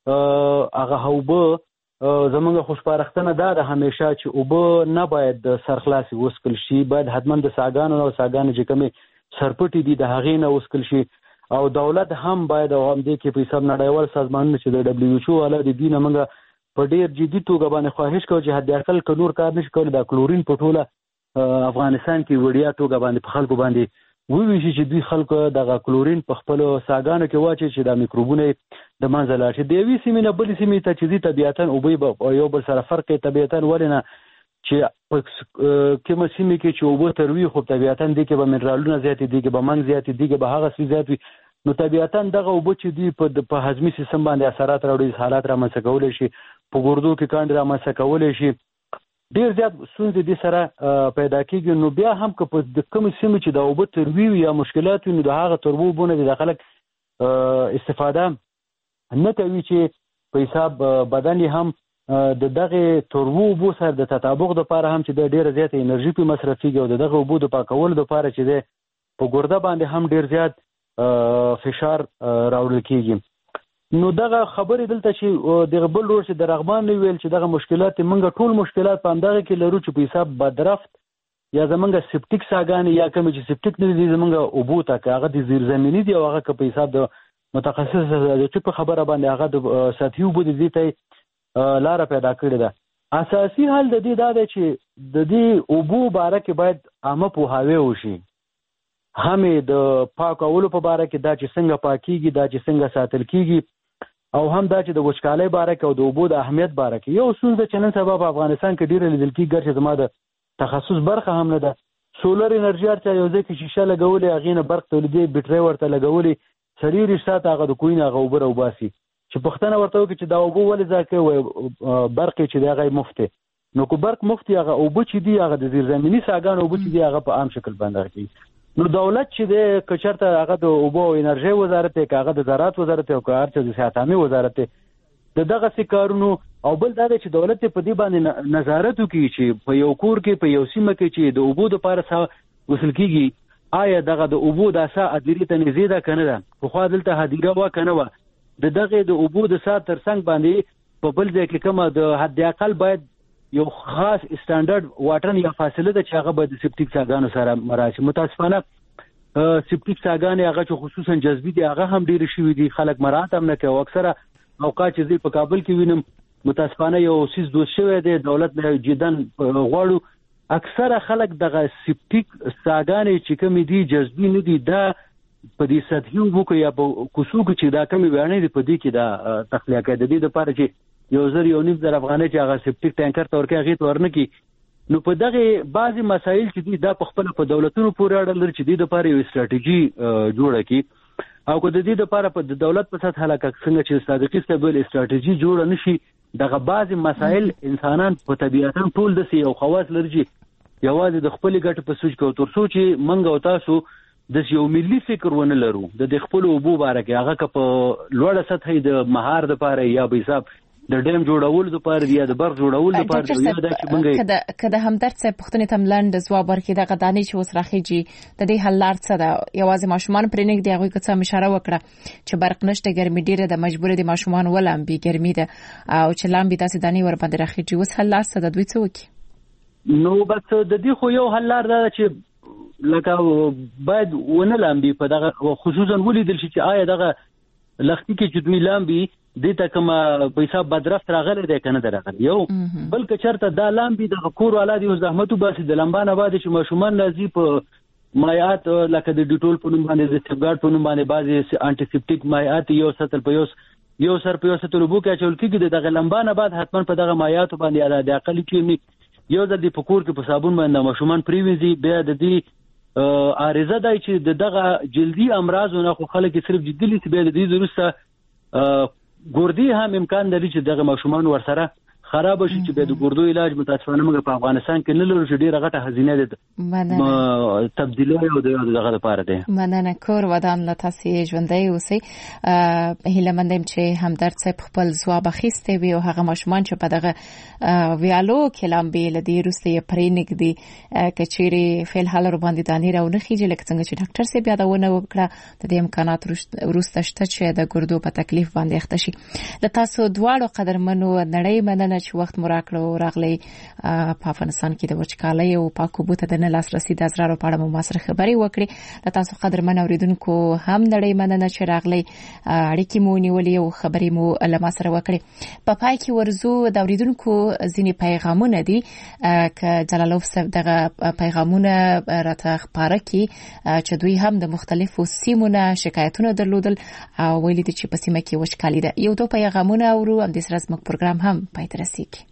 هغه اوبه زمونږ خوشپارښتنه دا ده همیشه چې اوبه نه باید د سرخلاصي وسکل شي، باید حتما د څاګانو او څاګانو چې کومې سرپټې دي د هغې نه وسکل شي. او دولت هم باید او هم دې کې په حساب نړیوال سازمانونه چې د ډبلیو ایچ او والا د دې نه موږ په ډېر جدي توګه باندې خواهش کوو چې حد اقل که نور کار نشي کولی دا کلورین په ټوله افغانستان کې وړیا توګه باندې په خلکو باندې وویشي چې دوی خلکو دغه کلورین په خپلو څاګانو کې واچوي چې دا میکروبونه د منځه لاړ شي. د یوې سیمې نه بلې سیمې ته چې ځي طبیعتا اوبه به یو بل سره فرق کوي طبیعتا، ولې نه چې په کومه سیمې کې چې اوبه تروي خو طبیعتا دې کې به منرالونه زیات دي، دې کې به منګ زیات دي، دې کې به هغه څه زیات وي، نو طبیعتا دغه اوبه چې دي په په هضمي سیستم باندې اثرات راوړي، حالات رامنځته کولی شي، په ګردو کې کانډې رامنځته کولی شي، ډېر زیات ستونزې دې سره پیدا کېږي. نو بیا هم که په د کومې سیمې چې د اوبه تروي وي یا مشکلات وي، نو د هغه تربو اوبو نه د خلک استفاده نه کوي چې په حساب بدن یې هم د دغه تربو اوبو سره د تطابق دپاره هم چې د ډېره زیاته انرژي پرې مصرفېږي او د دغه اوبو د پاکولو دپاره چې دی په ګرده باندې هم ډېر زیات فشار راوړل کېږي. نو دغه خبرې دلته چې دغه بل ډول چې د رغبان نه ویل چې دغه مشکلات موږ ټول مشکلات په همدغه کې لرو چې په حساب بدرفت یا زمونږ سپټیک څاګانې یا کومې چې سپټیک نه دي زمونږ اوبو ته که هغه د زیرزمیني دي او هغه که په حساب د متخصص د په خبره باندې هغه د سطحي اوبو د دې ته لاره پیدا کړې ده. اساسي حل د دې دا دی چې د دې اوبو باره کې باید عامه پوهاوی وشي، هم د پاکولو په باره کې دا چې څنګه پاکیږي، دا چې څنګه ساتل کیږي، او هم دا چې د وچکالۍ باره کې او د اوبو د اهمیت باره کې. یو ستونزه چې نن سبا په افغانستان کې ډېره لیدل کېږي، ګرچې زما د تخصص برخه هم نه ده، سولر انرژي هر چا یو ځای کې شیشه لګولې، هغې نه برق تولیدوي، بیټرۍ ورته لګولې، څلور ویشت ساعته هغه د کوی نه هغه اوبه راوباسي. چې پوښتنه ورته وکړي چې دا اوبه ولې ځای کوي، وایي برق یې چې دی هغه یې مفت دی. نو که برق مفت وي هغه اوبه چې دي هغه د زیرزمیني څاګانو اوبه چې دي هغه په عام شکل باندې کوي. نو دولت چې دی که چېرته هغه د اوبو او انرژۍ وزارت دی، که هغه د زراعت وزارت دی، او که هر څه د صحت عامې وزارت دی، د دغسې کارونو او بل دا دی چې دولت په دې باندې نظارت وکړي چې په یو کور کې په یو سیمه کې چې د اوبو دپاره څه وصل کېږي، آیا دغه د اوبو دا سا ادیرې ته نږدې ده که نه ده، پخوا دلته هدیره وه که نه وه، د دغې د اوبو د سا تر څنګ باندې په بل ځای کې کومه د حد اقل باید یو خاص سټانډرډ واټن یا فاصله ده چې هغه باید د سپټیک څاګانو سره مراعات شي. متاسفانه سپټیک څاګانې هغه چې خصوصا جذبي دي هغه هم ډېرې شوي دي، خلک مراعات هم نه کوي. او اکثره اوقات چې زه په کابل کې وینم متاسفانه یو څیز دوست شوی دی، دولت نه جدن غواړو، اکثره خلک دغه سپټیک څاګانې چې کومې دي جذبي نه دي، دا په دې سطحي اوبو کې یا په کوڅو کې چې دا کمې ویاړنې دي په دې کې دا تخلیه کوي. د دې دپاره چې یو زر یو نیم زر افغانۍ چې هغه سپټیک ټانکر ته ورکوي هغې ته ورنه کړي. نو په دغې بعضې مسایل چې دي دا په خپله په دولتونو پورې اړه لري چې دې دپاره یو استراتیژي جوړه کړي، او که د دې دپاره په د دولت په سطحه لکه څنګه چې صادقي صاحب ویل استراتیژي جوړه نه شي، دغه بعضې مسایل انسانان په طبیعتا ټول داسې یو خواص لري چې یوازې د خپلې ګټې په سوچ کوي، تر څو چې موږ او تاسو داسې یو ملي فکر ونه لرو د دې خپلو اوبو باره کې، هغه که په لوړه سطحه د مهار دپاره یا په حساب د ډیم جوړولو دپاره یا د برق جوړولو دپاره دی، یا دا چې موږ که د همدرد صاحب پوښتنې ته لنډ ځواب ورکړي دغه دانې چې اوس راخیږي د دې حل لار څه ده؟ یوازې ماشومان پرې نه ږدي، هغوی که څه هم اشاره وکړه چې برق نشته، ګرمي ډېره ده، مجبوره دي ماشومان ولامبي، ګرمي ده او چې لامبي داسې دانې ورباندې راخیږي، اوس حل لار څه ده؟ دوی څه وکړي؟ نو بس د دې خو یو حل لار ده چې لکه باید ونه لامبي په دغه، خصوصا ولیدل شي چې آیا دغه لښتي کې چې دوی لامبي دې ته کومه په حساب بدرفت راغلی دی که نه دی راغلی. یو بل که چېرته دا لامبي دغه کور والا دي اوس زحمت وباسي، د لمبا نه بعد چې ماشومان راځي په مایعات لکه د ډیټول په نوم باندې، د سیفګارډ په نوم باندې بعضې انټي سپټیک مایعات یو سطل په یو یو سر په یو سطل اوبو کې اچول کېږي، د دغه لمبا نه بعد حتما په دغه مایعاتو باندې د اقل کې یو ځل دې په کور کې په صابون باندې ماشومان پرېوینځي. بیا د دې عارضه دی چې د دغه جلدي امراضو نه خو خلک یې صرف جدي لیسي، بیا د دې وروسته ګردي هم امکان لري چې دغه ماشومان ورسره خراب شي چې د ګردو علاج متاسفانه موږ په افغانستان کې نه لرو چې ډیره غټه خزینه ده تبدیلو یو دغه لپاره ده. مننه. کور ودان له تاسو ژوندۍ اوسئ. هیله مندم چې همدرد صاحب خپل ځواب اخیستی وي او هغه ماشومان چې په دغه ویالو کې لامبې له دې وروسته یې پرې نږدي کچېرې فعل حال ور باندې دانې راونه خېږي لکه څنګه چې ډاکټر صاحب یادونه وکړه د دې امکانات وروسته شته چې د ګردو په تکلیف باندې اخته شي. د تاسو دواړو قدرمنو نړۍ مننه چې وخت مو راکړو راغلی په افغانستان کې د وچکالۍ او پاکو اوبو ته د نه لاسرسي د ازرارو په اړه مو ما سره خبرې وکړې. د تاسو قدرمن اورېدونکو هم نړۍ مننه چې راغلی اړیکې مو نیولې او خبرې مو له ما سره وکړې. په پای کې ورزو د اورېدونکو ځینې پیغامونه دي که جلالوف صاحب دغه پیغامونه راته خپاره کړي چې دوی هم د مختلفو سیمو نه شکایتونه درلودل او ویلي دي چې په سیمه کې وچکالي ده. یو دو پیغامونه اورو هم د سره زموږ پروګرام هم پای ته رسیږي.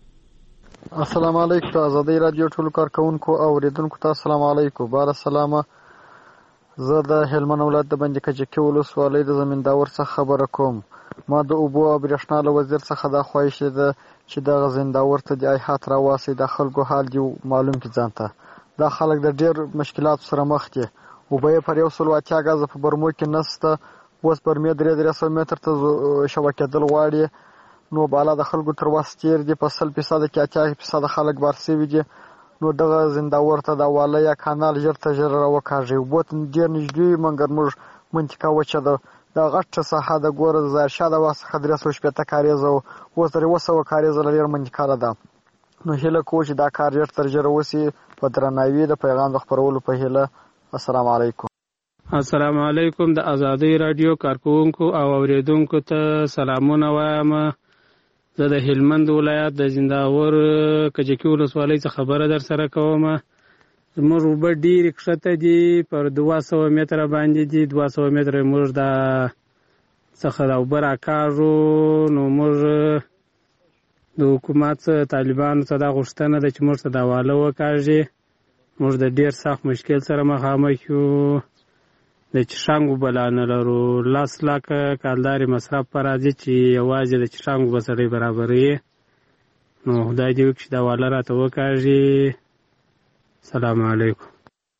السلام علیکم آزادی رادیو ټول کارکونکو او اوریدونکو ته السلام علیکم. بار السلام. زه د هلمند ولایت د بندي کجکي ولسوالۍ د زمینداور څخه خبره کوم. ما د اوبو او برېښنا له وزیر څخه دا خواهش ده چې د زمینداور ته د ایحات راواسي د خلکو حال دی معلوم کی ځانته. دا خلک د ډېر مشکلات سره مخ دي. اوبه پر یو سل واتیا غاز په برمو کې نسته. اوس پر مې درې درې سو متر ته شبکې دل واړي. نو بالا د خلکو تر واستیر دي په سل فیصد کې اتیا فیصد خلک بارسي دي. نو دغه زنداور ته د واله یا کانال جر ته جر راوکاږي. وبوت ډیر نږدې منګر موږ منطقه وچه ده. د غټ ساحه د ګور زار شاده واسه درې سو شپږ کاریزه او درې وسو کاریزه لري منطقه ده. نو هله کوچ دا کار جر تر جر وسی په درناوي د پیغام د خبرولو په هله. السلام علیکم. السلام علیکم. د آزادی رادیو کارکونکو او اوریدونکو ته سلامونه وایم. زه د هلمند ولایت د زنداور کجکي ولسوالۍ څخه خبره در سره کوم. زموږ اوبه ډېرې کښته دي، پر دوه سوه متره باندې دي. دوه سوه متره موږ د څخه د اوبه راکاږو. نو موږ د حکومت طالبانو ته دا غوښتنه ده چې موږ ته دا واله وکاږي. موږ د ډېر سخت مشکل سره مخامخ یو. د چشانګ اوبه لا نه لرو. لس لاکه کالدارې مصرف په راځي چې یوازې د چشانګ اوبه سړی برابروي. نو خدای دې وکړي چې دا واله راته وکاږي. السلام علیکم.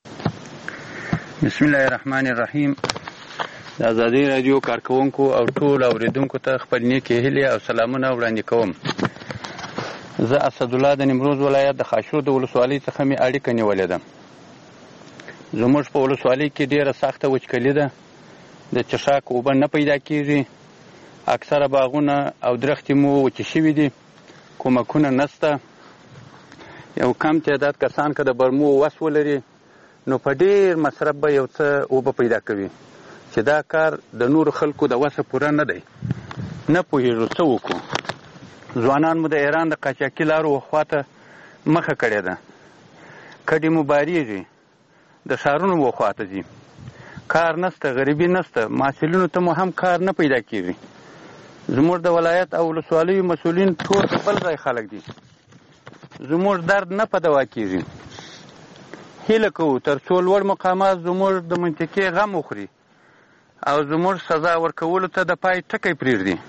بسم الله الرحمن الرحیم. د آزادی رادیو کارکونکو او ټول اوریدونکو ته خپل نیکې هیلې او سلامونه وړاندې کوم. زه اسدالله د نیمروز ولایت د خاشرود ولسوالۍ څخه مې اړیکه نیولې ده. زموږ په ولسوالۍ کې ډېره سخته وچکلي ده. د چشاک اوبه نه پیدا کېږي. اکثره باغونه او درختې مو وچې شوي دي. کومکونه نسته. یو کم تعداد کسان که د برمو وس ولري نو په ډېر مصرف به یو څه اوبه پیدا کوي چې دا کار د نورو خلکو د وسه پوره نه دی. نه پوهېږو څه وکړو. ځوانان مو د ایران د قاچاقي لارو خواته مخه کړې ده. کډې مو بارېږي. د ښارونو وخواته ځي. کار نسته، غریبي نسته. محصلینو ته مو هم کار نه پیدا کېږي. زموږ د ولایت او ولسوالیو مسؤلین ټول د بل ځای خلک دي. زموږ درد نه په دوا کېږي. هیله کوو تر څو لوړ مقامات زموږ د منطقې غم وخوري او زموږ سزا ورکولو ته د پای ټکی پرېږدي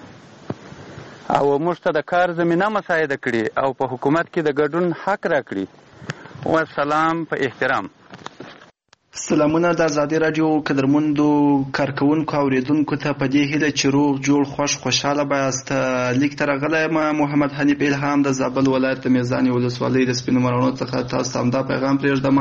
او موږ ته د کار زمینه مساعده کړي او په حکومت کې د ګډون حق راکړي. والسلام په احترام. سلامونه د آزادی رادیو قدرمندو کارکونکو او اوریدونکو ته په دې هیله چې روغ جوړ خوش خوشاله بایاست. لیک ته راغلی یم محمد حنیف الهام د زابل ولایت د میزانې ولسوالۍ د سپینو مروڼو څخه تاسو ته همدا پیغام پرېږدم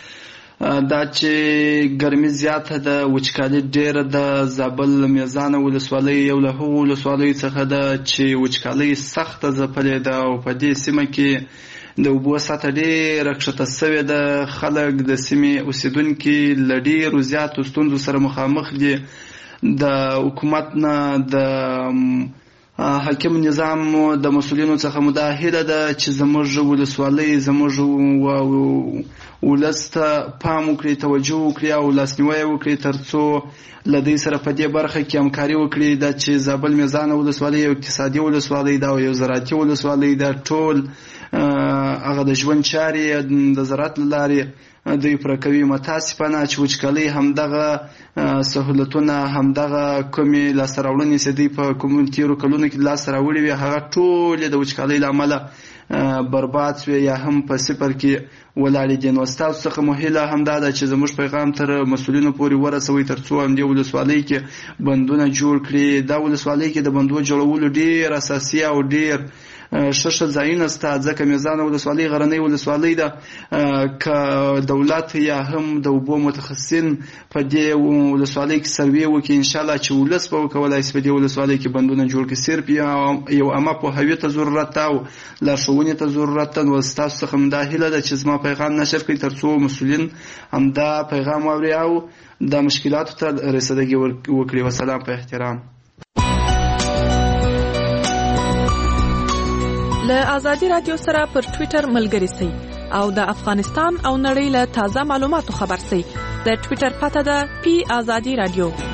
دا چې ګرمي زیاته ده، وچکالي ډېره ده. زابل میزانه ولسوالۍ یو له هغو ولسوالیو څخه ده چې وچکالۍ سخته ځپلې ده او په دې سیمه کې د اوبو سطحه ډېره کښته سوې ده. خلک د سیمې اوسېدونکي له ډېرو زیاتو ستونزو سره مخامخ دي. د حکومت نه د حاکم نظام د مسؤلینو څخه مو دا هیله ده چې زموږ ولسوالۍ زموږ ولس ته پام وکړي، توجه وکړي او لاسنیوی وکړي تر څو له دوی سره په دې برخه کې همکاري وکړي. دا چې زابل میزانه ولسوالۍ یو اقتصادي ولسوالۍ ده او یو زراعتي ولسوالۍ ده. ټول هغه د ژوند چارې د زراعت لارې دوی پر کوي. متاسفانه چې وچکالۍ همدغه سہولتونه همدغه کومې لاسته راوړنې چې دوی په کومو تیرو کلونو کې لاسته راوړي وي هغه ټولې د وچکالۍ له امله برباد شوې یا هم په صفر کې ولاړې دي. نو ستاسو څخه مو هیله همدا ده چې زموږ پیغام تر مسؤلینو پورې ورسوئ تر څو همدې ولسوالۍ کې بندونه جوړ کړي. دا ولسوالۍ کې د بندونو جوړولو ډېر اساسي او ډېر ښه ښه ځایونه شته ځکه میزان ولسوالۍ غرنۍ ولسوالۍ ده. که دولت یا هم د اوبو متخصصین په دې ولسوالۍ کې سروې وکړي انشاءالله چې ولس به وکولای شي په دې ولسوالۍ کې بندونه جوړ کړي. صرف یو عامه پوهاوي ته ضرورت ده او لارښوونې ته ضرورت ده. نو ستاسو څخه همدا هیله ده چې زما پیغام نشر کړئ تر څو مسؤلین همدا پیغام واوري او د مشکلاتو ته رسیدګي وکړي. وسلام په احترام. له آزادي رادیو سره پر ټوئیټر ملګري سئ او د افغانستان او نړۍ له تازه معلوماتو خبر سئ. د ټوئیټر پته ده پی آزادي رادیو.